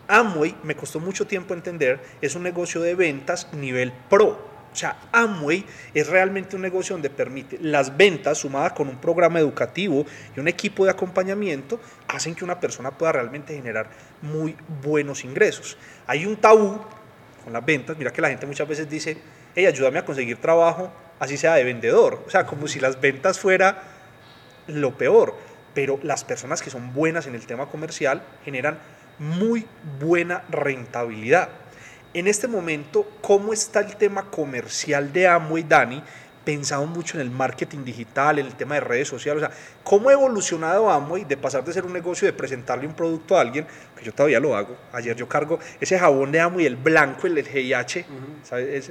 A: Amway, me costó mucho tiempo entender, es un negocio de ventas nivel pro. O sea, Amway es realmente un negocio donde permite las ventas sumadas con un programa educativo y un equipo de acompañamiento hacen que una persona pueda realmente generar muy buenos ingresos. Hay un tabú con las ventas, mira que la gente muchas veces dice, hey, ayúdame a conseguir trabajo, así sea de vendedor, o sea, como si las ventas fuera lo peor, pero las personas que son buenas en el tema comercial generan muy buena rentabilidad. En este momento, ¿cómo está el tema comercial de Amway, Dani? Pensamos mucho en el marketing digital, en el tema de redes sociales, o sea, ¿cómo ha evolucionado Amway de pasar de ser un negocio de presentarle un producto a alguien, que yo todavía lo hago, ayer yo cargo ese jabón de Amway, el blanco, el G I H, uh-huh. ¿sabes? Ese,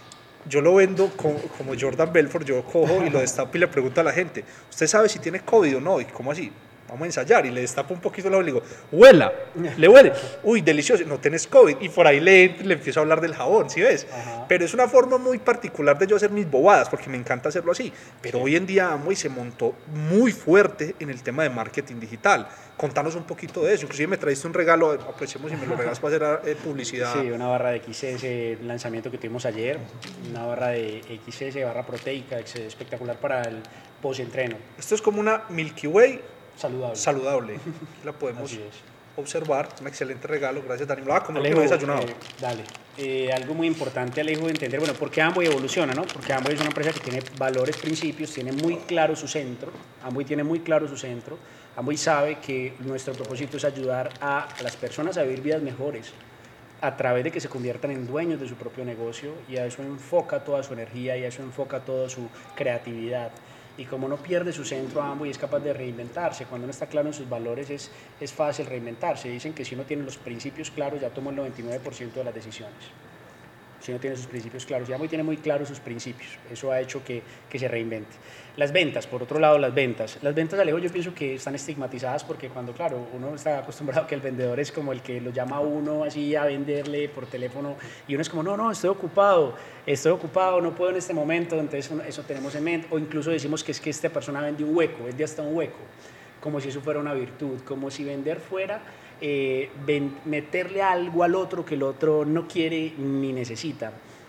A: yo lo vendo como, como Jordan Belfort, yo cojo y lo destapo y le pregunto a la gente, ¿usted sabe si tiene COVID o no? ¿Y cómo así? Vamos a ensayar, y le destapo un poquito la voz y le digo, huela, le huele, uy, delicioso, no tenés COVID, y por ahí le, le empiezo a hablar del jabón, ¿sí ves? Ajá. Pero es una forma muy particular de yo hacer mis bobadas, porque me encanta hacerlo así, pero sí. Hoy en día Amway se montó muy fuerte en el tema de marketing digital. Contanos un poquito de eso, inclusive me trajiste un regalo, aprovechemos y me lo regalas para hacer eh, publicidad.
B: Sí, una barra de X S, el lanzamiento que tuvimos ayer, una barra de X S, barra proteica, espectacular para el post-entreno.
A: Esto es como una Milky Way,
B: Saludable.
A: Saludable. Aquí la podemos observar. Un excelente regalo. Gracias, Dani. Ah, como Alejo, lo que no he desayunado.
B: Eh, dale. Eh, algo muy importante, Alejo, de entender, bueno, ¿por qué Amway evoluciona, no? Porque Amway es una empresa que tiene valores, principios, tiene muy claro su centro. Amway tiene muy claro su centro. Amway sabe que nuestro propósito es ayudar a las personas a vivir vidas mejores a través de que se conviertan en dueños de su propio negocio, y a eso enfoca toda su energía y a eso enfoca toda su creatividad. Y como no pierde su centro Amway, es capaz de reinventarse. Cuando uno está claro en sus valores es, es fácil reinventarse. Dicen que si uno tiene los principios claros ya toma el noventa y nueve por ciento de las decisiones. Si uno tiene sus principios claros, y Amway tiene muy claros sus principios. Eso ha hecho que, que se reinvente. Las ventas, por otro lado, las ventas. Las ventas, Alejo, yo pienso que están estigmatizadas porque cuando, claro, uno está acostumbrado que el vendedor es como el que lo llama a uno así a venderle por teléfono y uno es como, no, no, estoy ocupado, estoy ocupado, no puedo en este momento, entonces eso tenemos en mente. O incluso decimos que es que esta persona vende un hueco, vende hasta un hueco, como si eso fuera una virtud, como si vender fuera eh, ven, meterle algo al otro que el otro no quiere ni necesita.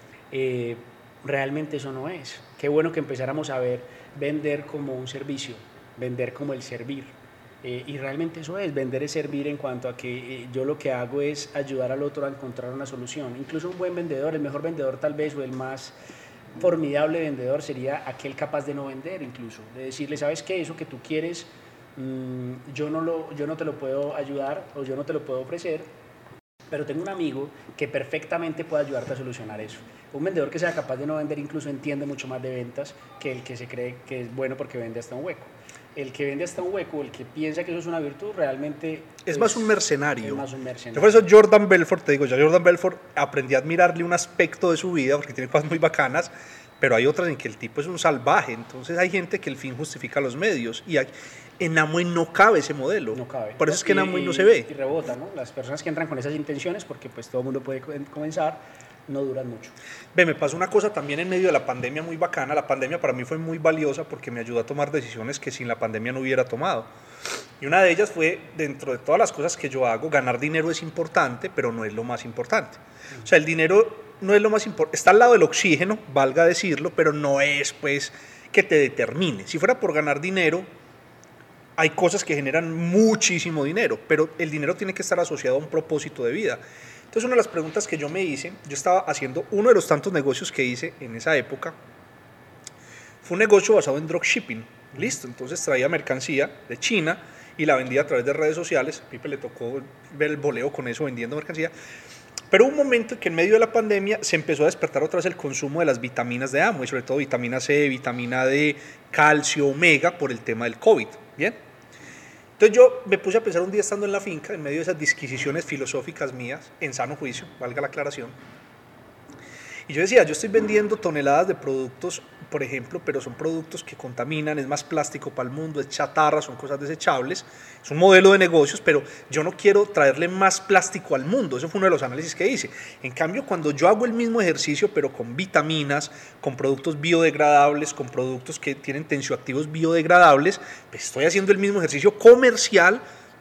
B: Eh, realmente eso no es. Qué bueno que empezáramos a ver vender como un servicio, vender como el servir. Eh, y realmente eso es, vender es servir en cuanto a que eh, yo lo que hago es ayudar al otro a encontrar una solución. Incluso un buen vendedor, el mejor vendedor tal vez, o el más formidable vendedor sería aquel capaz de no vender incluso. De decirle, ¿sabes qué? Eso que tú quieres, mmm, yo, no lo, yo no te lo puedo ayudar o yo no te lo puedo ofrecer, pero tengo un amigo que perfectamente puede ayudarte a solucionar eso. Un vendedor que sea capaz de no vender incluso entiende mucho más de ventas que el que se cree que es bueno porque vende hasta un hueco. El que vende hasta un hueco, el que piensa que eso es una virtud, realmente
A: es, es más un mercenario.
B: Es más un mercenario.
A: Por eso Jordan Belfort, te digo, yo Jordan Belfort aprendí a admirarle un aspecto de su vida porque tiene cosas muy bacanas, pero hay otras en que el tipo es un salvaje. Entonces hay gente que el fin justifica los medios y hay, en Amway no cabe ese modelo. No cabe. Por eso es que en Amway no se ve.
B: Y rebota, ¿no? Las personas que entran con esas intenciones, porque pues todo el mundo puede comenzar, no duran mucho.
A: Ve, me pasó una cosa también en medio de la pandemia muy bacana. La pandemia para mí fue muy valiosa porque me ayudó a tomar decisiones que sin la pandemia no hubiera tomado. Y una de ellas fue, dentro de todas las cosas que yo hago, ganar dinero es importante, pero no es lo más importante. O sea, el dinero no es lo más importante. Está al lado del oxígeno, valga decirlo, pero no es pues que te determine. Si fuera por ganar dinero, hay cosas que generan muchísimo dinero, pero el dinero tiene que estar asociado a un propósito de vida. Entonces, una de las preguntas que yo me hice, yo estaba haciendo uno de los tantos negocios que hice en esa época, fue un negocio basado en dropshipping. Listo, entonces traía mercancía de China y la vendía a través de redes sociales. A Pipe le tocó ver el boleo con eso, vendiendo mercancía. Pero hubo un momento en que en medio de la pandemia se empezó a despertar otra vez el consumo de las vitaminas de Amway, sobre todo vitamina C, vitamina D, calcio, omega, por el tema del COVID. ¿Bien? Entonces yo me puse a pensar un día estando en la finca, en medio de esas disquisiciones filosóficas mías, en sano juicio, valga la aclaración. Y yo decía, yo estoy vendiendo toneladas de productos, por ejemplo, pero son productos que contaminan, es más plástico para el mundo, es chatarra, son cosas desechables, es un modelo de negocios, pero yo no quiero traerle más plástico al mundo. Eso fue uno de los análisis que hice. En cambio, cuando yo hago el mismo ejercicio, pero con vitaminas, con productos biodegradables, con productos que tienen tensioactivos biodegradables, pues estoy haciendo el mismo ejercicio comercial,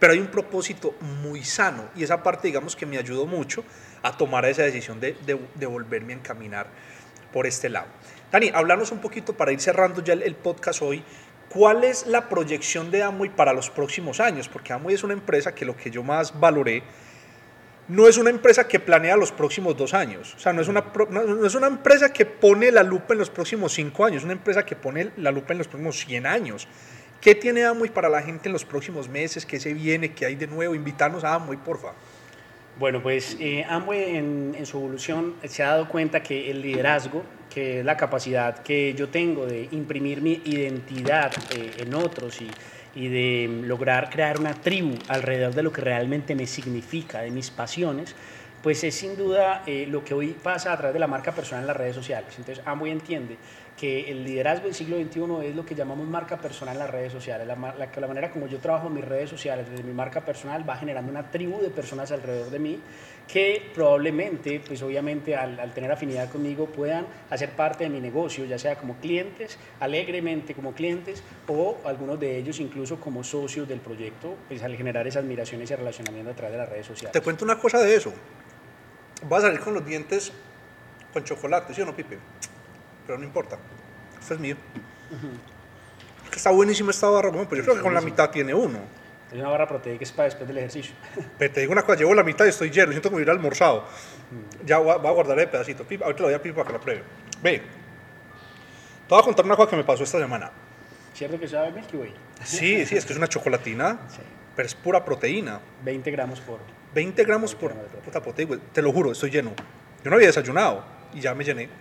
A: pero hay un propósito muy sano y esa parte, digamos, que me ayudó mucho a tomar esa decisión de, de, de volverme a encaminar por este lado. Dani, háblanos un poquito para ir cerrando ya el, el podcast hoy. ¿Cuál es la proyección de Amway para los próximos años? Porque Amway es una empresa que lo que yo más valoré no es una empresa que planea los próximos dos años. O sea, no es, una, no es una empresa que pone la lupa en los próximos cinco años, es una empresa que pone la lupa en los próximos cien años. ¿Qué tiene Amway para la gente en los próximos meses? ¿Qué se viene? ¿Qué hay de nuevo? Invítanos a Amway, porfa.
B: Bueno, pues eh, Amway en, en su evolución se ha dado cuenta que el liderazgo, que es la capacidad que yo tengo de imprimir mi identidad eh, en otros y, y de lograr crear una tribu alrededor de lo que realmente me significa, de mis pasiones, pues es sin duda eh, lo que hoy pasa a través de la marca personal en las redes sociales. Entonces Amway entiende que el liderazgo del siglo veintiuno es lo que llamamos marca personal en las redes sociales. La, la, la manera como yo trabajo en mis redes sociales, desde mi marca personal, va generando una tribu de personas alrededor de mí que probablemente, pues obviamente al, al tener afinidad conmigo, puedan hacer parte de mi negocio, ya sea como clientes, alegremente como clientes, o algunos de ellos incluso como socios del proyecto, pues al generar esa admiración y ese relacionamiento a través de las redes sociales.
A: Te cuento una cosa de eso. Vas a salir con los dientes con chocolate, ¿sí o no, Pipe? Pero no importa, esto es mío. Uh-huh. Está buenísima esta barra, bueno, pues yo creo que con la mitad tiene uno.
B: Es una barra proteica, es para después del ejercicio.
A: Pero te digo una cosa, llevo la mitad y estoy lleno, siento como ir almorzado. Uh-huh. Ya voy a, voy a guardar el pedacito, Pipe, ahorita lo voy a Pipe para que lo pruebe. Ve, te voy a contar una cosa que me pasó esta semana.
B: ¿Cierto que sabe Milky Way?
A: Sí, sí, es que es una chocolatina, sí. Pero es pura proteína.
B: veinte gramos por...
A: veinte gramos por puta proteína, te lo juro, estoy lleno. Yo no había desayunado y ya me llené.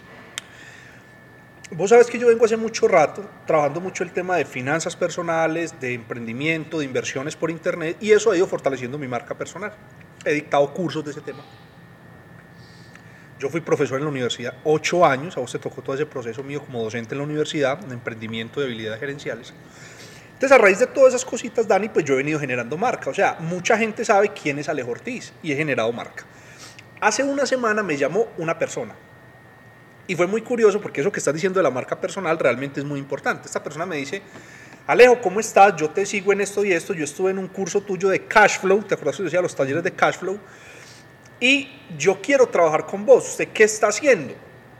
A: Vos sabes que yo vengo hace mucho rato trabajando mucho el tema de finanzas personales, de emprendimiento, de inversiones por internet y eso ha ido fortaleciendo mi marca personal. He dictado cursos de ese tema. Yo fui profesor en la universidad ocho años, a vos te tocó todo ese proceso mío como docente en la universidad, de emprendimiento de habilidades gerenciales. Entonces, a raíz de todas esas cositas, Dani, pues yo he venido generando marca. O sea, mucha gente sabe quién es Alejo Ortiz y he generado marca. Hace una semana me llamó una persona. Y fue muy curioso porque eso que estás diciendo de la marca personal realmente es muy importante. Esta persona me dice, Alejo, ¿cómo estás? Yo te sigo en esto y esto. Yo estuve en un curso tuyo de Cashflow. ¿Te acuerdas que yo decía los talleres de Cashflow? Y yo quiero trabajar con vos. ¿Usted qué está haciendo?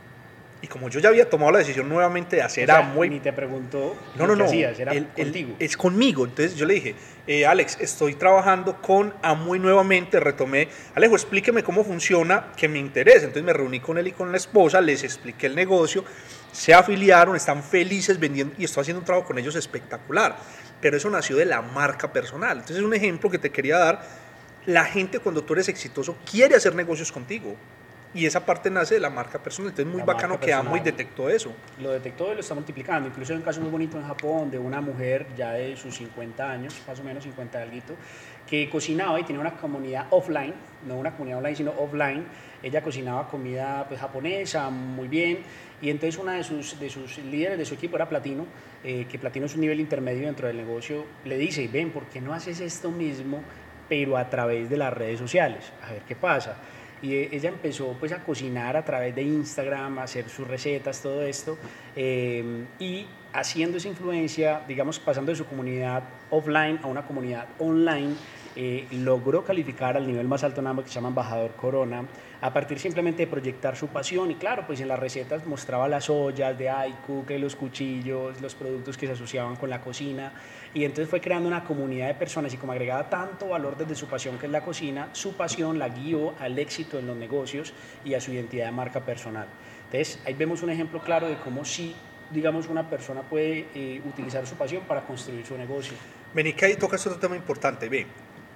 A: Y como yo ya había tomado la decisión nuevamente de hacer
B: o sea,
A: Amway...
B: Ni te preguntó
A: no, no, no,
B: hacías, era
A: él,
B: contigo.
A: Él, es conmigo. Entonces yo le dije, eh, Alex, estoy trabajando con Amway nuevamente, retomé. Alejo, explíqueme cómo funciona, que me interesa. Entonces me reuní con él y con la esposa, les expliqué el negocio, se afiliaron, están felices vendiendo y estoy haciendo un trabajo con ellos espectacular. Pero eso nació de la marca personal. Entonces es un ejemplo que te quería dar. La gente cuando tú eres exitoso quiere hacer negocios contigo. Y esa parte nace de la marca personal. Entonces es muy la bacano que Amway detectó eso.
B: Lo detectó y lo está multiplicando. Incluso hay un caso muy bonito en Japón de una mujer ya de sus cincuenta años, más o menos cincuenta y algo, que cocinaba y tenía una comunidad offline, no una comunidad online, sino offline. Ella cocinaba comida pues, japonesa muy bien. Y entonces una de sus, de sus líderes de su equipo era Platino, eh, que Platino es un nivel intermedio dentro del negocio. Le dice, ven, ¿por qué no haces esto mismo, pero a través de las redes sociales? A ver qué pasa. Y ella empezó pues a cocinar a través de Instagram, a hacer sus recetas, todo esto, eh, y haciendo esa influencia, digamos, pasando de su comunidad offline a una comunidad online, eh, logró calificar al nivel más alto en Amway, que se llama Embajador Corona, a partir simplemente de proyectar su pasión. Y claro, pues en las recetas mostraba las ollas de iCook, los cuchillos, los productos que se asociaban con la cocina, y entonces fue creando una comunidad de personas y como agregaba tanto valor desde su pasión que es la cocina, su pasión la guió al éxito en los negocios y a su identidad de marca personal. Entonces ahí vemos un ejemplo claro de cómo sí, digamos, una persona puede eh, utilizar su pasión para construir su negocio.
A: Vení, que ahí tocas otro tema importante. Ve,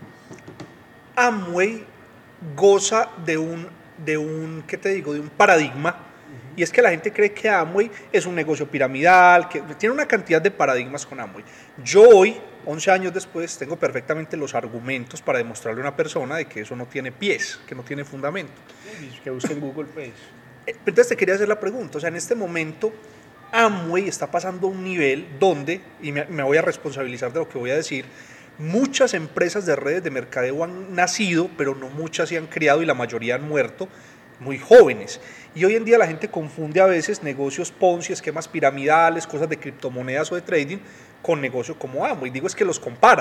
A: Amway goza de un, de un, ¿qué te digo? De un paradigma. Uh-huh. Y es que la gente cree que Amway es un negocio piramidal, que tiene una cantidad de paradigmas con Amway. Yo hoy, once años después, tengo perfectamente los argumentos para demostrarle a una persona de que eso no tiene pies, que no tiene fundamento.
B: Que busque en Google, pues.
A: Entonces te quería hacer la pregunta, o sea, en este momento Amway está pasando a un nivel donde, y me, me voy a responsabilizar de lo que voy a decir, muchas empresas de redes de mercadeo han nacido, pero no muchas se han creado y la mayoría han muerto muy jóvenes. Y hoy en día la gente confunde a veces negocios Ponzi, esquemas piramidales, cosas de criptomonedas o de trading con negocios como Amway. Digo, es que los comparan,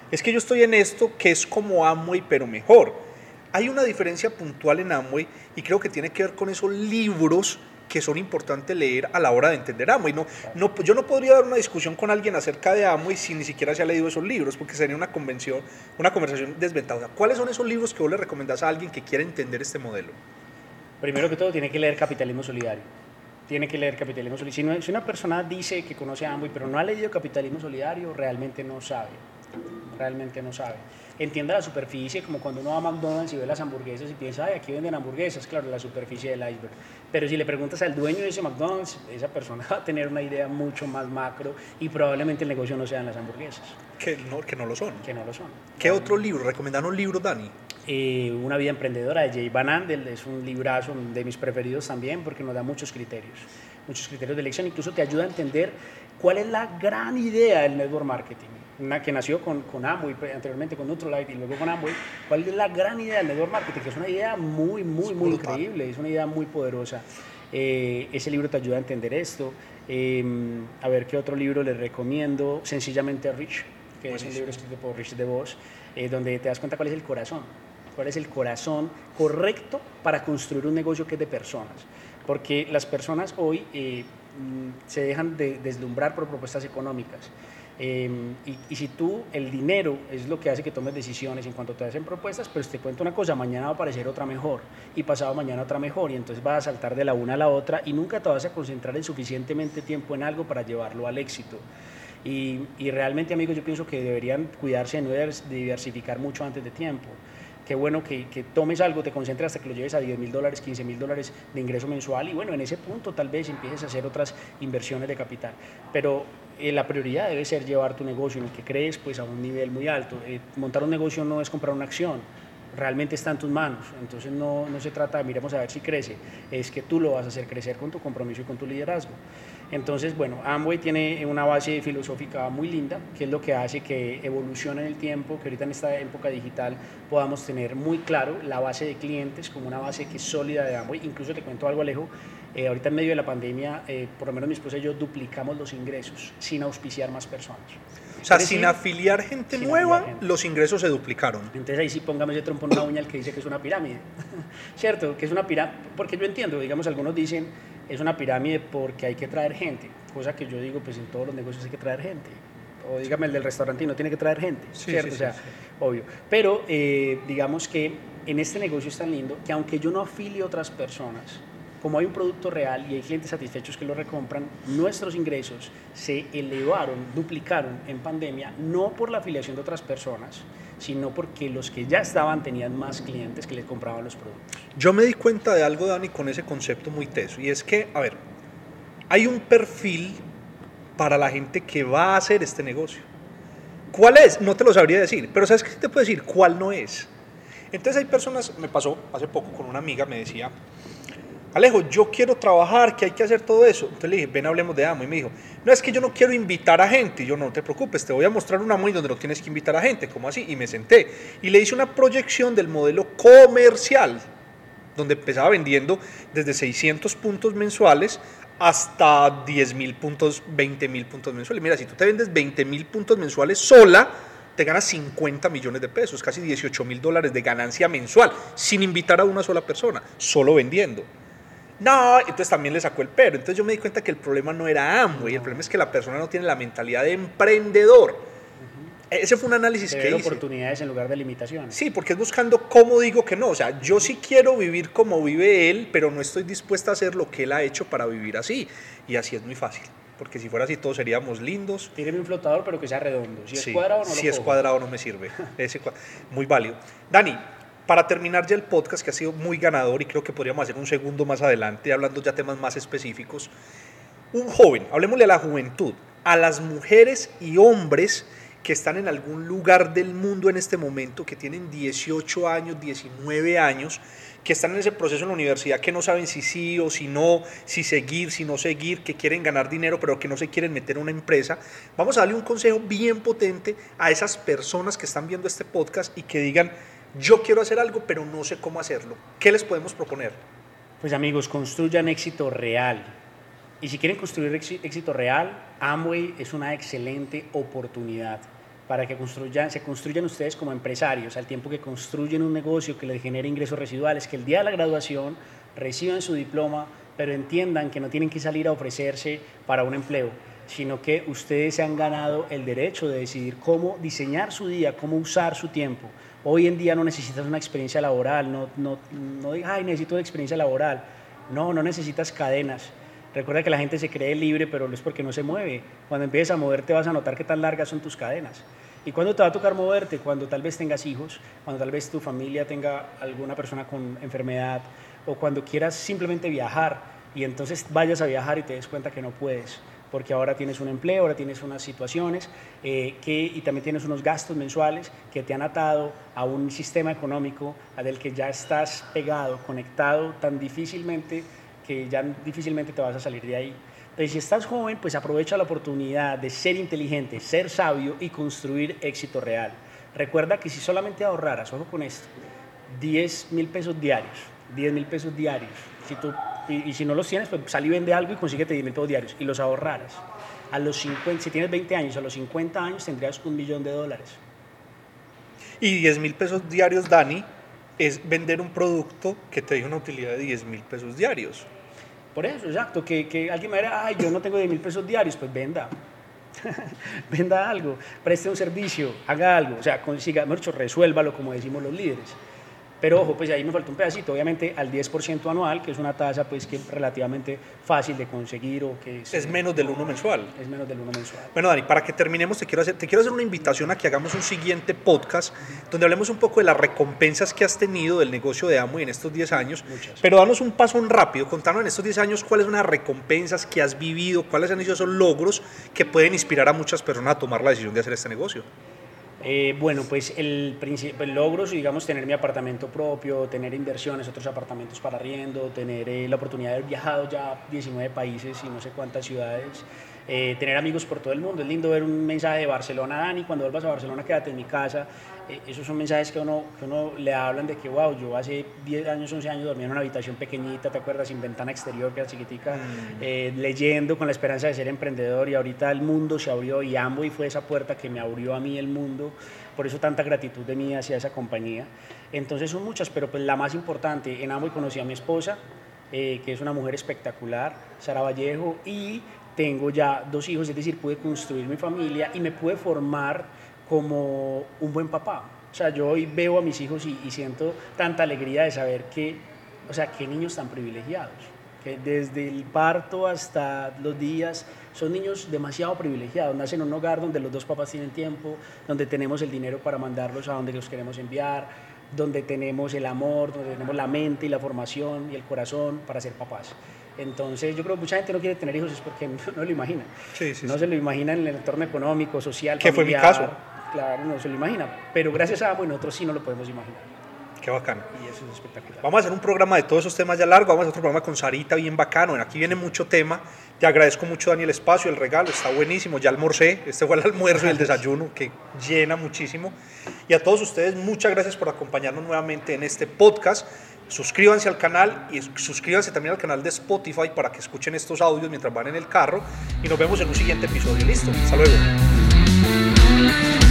A: es que yo estoy en esto que es como Amway, pero mejor. Hay una diferencia puntual en Amway y creo que tiene que ver con esos libros que son importantes leer a la hora de entender Amway. No, no, yo no podría dar una discusión con alguien acerca de Amway si ni siquiera se ha leído esos libros, porque sería una convención, una conversación desventajosa. ¿Cuáles son esos libros que vos le recomendás a alguien que quiera entender este modelo?
B: Primero que todo, tiene que leer Capitalismo Solidario. Tiene que leer Capitalismo Solidario. Si, no, si una persona dice que conoce a Amway, pero no ha leído Capitalismo Solidario, realmente no sabe. Realmente no sabe. Entienda la superficie, como cuando uno va a McDonald's y ve las hamburguesas y piensa, ay, aquí venden hamburguesas, claro, la superficie del iceberg. Pero si le preguntas al dueño de ese McDonald's, esa persona va a tener una idea mucho más macro y probablemente el negocio no sean las hamburguesas.
A: Que no, que no lo son.
B: Que no lo son.
A: ¿Qué otro libro? ¿Recomendaron un libro, Dani?
B: Eh, Una vida emprendedora de Jay Van Andel, es un librazo de mis preferidos también porque nos da muchos criterios, muchos criterios de elección, incluso te ayuda a entender cuál es la gran idea del network marketing, una que nació con, con Amway, anteriormente con Nutrilite y luego con Amway. ¿Cuál es la gran idea del network marketing? Que es una idea muy, muy, muy increíble, es una idea muy poderosa. Eh, ese libro te ayuda a entender esto. Eh, a ver, ¿qué otro libro les recomiendo? Sencillamente Rich, que es un libro escrito por Rich DeVos, eh, donde te das cuenta cuál es el corazón, cuál es el corazón correcto para construir un negocio que es de personas. Porque las personas hoy eh, se dejan de deslumbrar por propuestas económicas. Eh, y, y si tú, el dinero es lo que hace que tomes decisiones en cuanto te hacen propuestas, pues te cuento una cosa, mañana va a aparecer otra mejor y pasado mañana otra mejor y entonces vas a saltar de la una a la otra y nunca te vas a concentrar en suficientemente tiempo en algo para llevarlo al éxito. Y, y realmente, amigos, yo pienso que deberían cuidarse de no diversificar mucho antes de tiempo. Qué bueno que, que tomes algo, te concentres hasta que lo lleves a diez mil dólares, quince mil dólares de ingreso mensual y bueno, en ese punto tal vez empieces a hacer otras inversiones de capital. Pero eh, la prioridad debe ser llevar tu negocio en el que crees pues, a un nivel muy alto. Eh, montar un negocio no es comprar una acción, realmente está en tus manos, entonces no, no se trata de miremos a ver si crece, es que tú lo vas a hacer crecer con tu compromiso y con tu liderazgo. Entonces, bueno, Amway tiene una base filosófica muy linda, que es lo que hace que evolucione en el tiempo, que ahorita en esta época digital podamos tener muy claro la base de clientes como una base que es sólida de Amway. Incluso te cuento algo, Alejo, eh, ahorita en medio de la pandemia, eh, por lo menos mi esposa y yo duplicamos los ingresos sin auspiciar más personas.
A: O sea, sin afiliar gente sin nueva, afiliar gente. Los ingresos se duplicaron.
B: Entonces ahí sí póngame ese trompo en una uña al que dice que es una pirámide. ¿Cierto? Que es una pirámide, porque yo entiendo, digamos, algunos dicen es una pirámide porque hay que traer gente, cosa que yo digo, pues en todos los negocios hay que traer gente. O dígame el del restaurantino, tiene que traer gente,
A: sí,
B: ¿cierto?
A: Sí,
B: o sea,
A: sí, sí.
B: obvio. Pero eh, digamos que en este negocio es tan lindo que aunque yo no afilie a otras personas, como hay un producto real y hay clientes satisfechos que lo recompran, nuestros ingresos se elevaron, duplicaron en pandemia, no por la afiliación de otras personas, sino porque los que ya estaban tenían más clientes que les compraban los productos.
A: Yo me di cuenta de algo, Dani, con ese concepto muy teso, y es que, a ver, hay un perfil para la gente que va a hacer este negocio. ¿Cuál es? No te lo sabría decir, pero ¿sabes qué te puedo decir? ¿Cuál no es? Entonces hay personas, me pasó hace poco con una amiga, me decía, Alejo, yo quiero trabajar, que hay que hacer todo eso. Entonces le dije, ven, hablemos de Amway. Y me dijo, no, es que yo no quiero invitar a gente. Y yo, no te preocupes, te voy a mostrar un Amway donde no tienes que invitar a gente. ¿Cómo así? Y me senté y le hice una proyección del modelo comercial, donde empezaba vendiendo desde seiscientos puntos mensuales hasta diez mil puntos, veinte mil puntos mensuales. Mira, si tú te vendes veinte mil puntos mensuales sola, te ganas cincuenta millones de pesos, casi dieciocho mil dólares de ganancia mensual, sin invitar a una sola persona, solo vendiendo. No, entonces también le sacó el pero. Entonces yo me di cuenta que el problema no era Amway, el problema es que la persona no tiene la mentalidad de emprendedor. Uh-huh. Ese fue un análisis que hice.
B: Oportunidades en lugar de limitaciones.
A: Sí, porque es buscando cómo digo que no. O sea, yo sí quiero vivir como vive él, pero no estoy dispuesta a hacer lo que él ha hecho para vivir así. Y así es muy fácil. Porque si fuera así todos seríamos lindos.
B: Tíreme un flotador, pero que sea redondo. Si
A: sí,
B: es cuadrado, no
A: si
B: lo
A: es
B: cojo.
A: cuadrado no me sirve. Ese cuad... Muy válido. Dani, para terminar ya el podcast, que ha sido muy ganador y creo que podríamos hacer un segundo más adelante, hablando ya temas más específicos. Un joven, hablemosle a la juventud, a las mujeres y hombres que están en algún lugar del mundo en este momento, que tienen dieciocho años, diecinueve años, que están en ese proceso en la universidad, que no saben si sí o si no, si seguir, si no seguir, que quieren ganar dinero, pero que no se quieren meter en una empresa. Vamos a darle un consejo bien potente a esas personas que están viendo este podcast y que digan, yo quiero hacer algo, pero no sé cómo hacerlo. ¿Qué les podemos proponer?
B: Pues amigos, construyan éxito real. Y si quieren construir éxito real, Amway es una excelente oportunidad. para que construyan, se construyan ustedes como empresarios, al tiempo que construyen un negocio que les genere ingresos residuales, que el día de la graduación reciban su diploma, pero entiendan que no tienen que salir a ofrecerse para un empleo, sino que ustedes se han ganado el derecho de decidir cómo diseñar su día, cómo usar su tiempo. Hoy en día no necesitas una experiencia laboral, no, no, no digas, ay, necesito una experiencia laboral. No, no necesitas cadenas. Recuerda que la gente se cree libre, pero no es porque no se mueve. Cuando empieces a moverte vas a notar qué tan largas son tus cadenas. ¿Y cuándo te va a tocar moverte? Cuando tal vez tengas hijos, cuando tal vez tu familia tenga alguna persona con enfermedad, o cuando quieras simplemente viajar y entonces vayas a viajar y te des cuenta que no puedes, porque ahora tienes un empleo, ahora tienes unas situaciones eh, que, y también tienes unos gastos mensuales que te han atado a un sistema económico del que ya estás pegado, conectado tan difícilmente que ya difícilmente te vas a salir de ahí. Entonces, si estás joven, pues aprovecha la oportunidad de ser inteligente, ser sabio y construir éxito real. Recuerda que si solamente ahorraras, ojo con esto, diez mil pesos diarios, diez mil pesos diarios, si tú, y, y si no los tienes, pues sal y vende algo y consíguete diez mil pesos diarios y los ahorraras. A los cincuenta, si tienes veinte años, a los cincuenta años tendrías un millón de dólares.
A: Y diez mil pesos diarios, Dani, es vender un producto que te dé una utilidad de diez mil pesos diarios.
B: Por eso, exacto, que, que alguien me diga, ay, yo no tengo diez mil pesos diarios, pues venda. Venda algo, preste un servicio, haga algo, o sea, consiga, mejor dicho, resuélvalo, como decimos los líderes. Pero ojo, pues ahí me falta un pedacito, obviamente al diez por ciento anual, que es una tasa pues que es relativamente fácil de conseguir o que es,
A: es menos del uno mensual.
B: Es menos del uno mensual.
A: Bueno, Dani, para que terminemos te quiero hacer, te quiero hacer una invitación a que hagamos un siguiente podcast uh-huh. donde hablemos un poco de las recompensas que has tenido del negocio de Amway en estos diez años.
B: Muchas.
A: Pero danos un paso rápido, contanos en estos diez años cuáles son las recompensas que has vivido, cuáles han sido esos logros que pueden inspirar a muchas personas a tomar la decisión de hacer este negocio.
B: Eh, bueno, pues el, el logro, digamos, tener mi apartamento propio, tener inversiones, otros apartamentos para arriendo, tener eh, la oportunidad de haber viajado ya a diecinueve países y no sé cuántas ciudades, eh, tener amigos por todo el mundo. Es lindo ver un mensaje de Barcelona, Dani, cuando vuelvas a Barcelona quédate en mi casa. Eh, esos son mensajes que uno, que uno le hablan de que, wow, yo hace diez años, once años dormía en una habitación pequeñita, ¿te acuerdas? Sin ventana exterior, que era chiquitica, mm. eh, leyendo con la esperanza de ser emprendedor, y ahorita el mundo se abrió y Amway fue esa puerta que me abrió a mí el mundo. Por eso tanta gratitud de mí hacia esa compañía. Entonces son muchas, pero pues la más importante, en Amway conocí a mi esposa, eh, que es una mujer espectacular, Sara Vallejo, y tengo ya dos hijos, es decir, pude construir mi familia y me pude formar como un buen papá. O sea, yo hoy veo a mis hijos y, y siento tanta alegría de saber que, o sea, qué niños tan privilegiados, que desde el parto hasta los días son niños demasiado privilegiados, nacen en un hogar donde los dos papás tienen tiempo, donde tenemos el dinero para mandarlos a donde los queremos enviar, donde tenemos el amor, donde tenemos la mente y la formación y el corazón para ser papás. Entonces yo creo que mucha gente no quiere tener hijos es porque no, no lo imagina,
A: sí, sí,
B: no
A: sí.
B: se lo imagina en el entorno económico, social,
A: que
B: familiar.
A: fue mi caso.
B: Claro, no se lo imagina, pero gracias a Amway nosotros sí no lo podemos imaginar.
A: Qué bacano.
B: Y eso es espectacular.
A: Vamos a hacer un programa de todos esos temas ya largo, vamos a hacer otro programa con Sarita bien bacano. Bueno, aquí viene mucho tema. Te agradezco mucho, Dani, el espacio, el regalo, está buenísimo. Ya almorcé, este fue el almuerzo y el desayuno que llena muchísimo. Y a todos ustedes, muchas gracias por acompañarnos nuevamente en este podcast. Suscríbanse al canal y suscríbanse también al canal de Spotify para que escuchen estos audios mientras van en el carro. Y nos vemos en un siguiente episodio. Listo, hasta luego.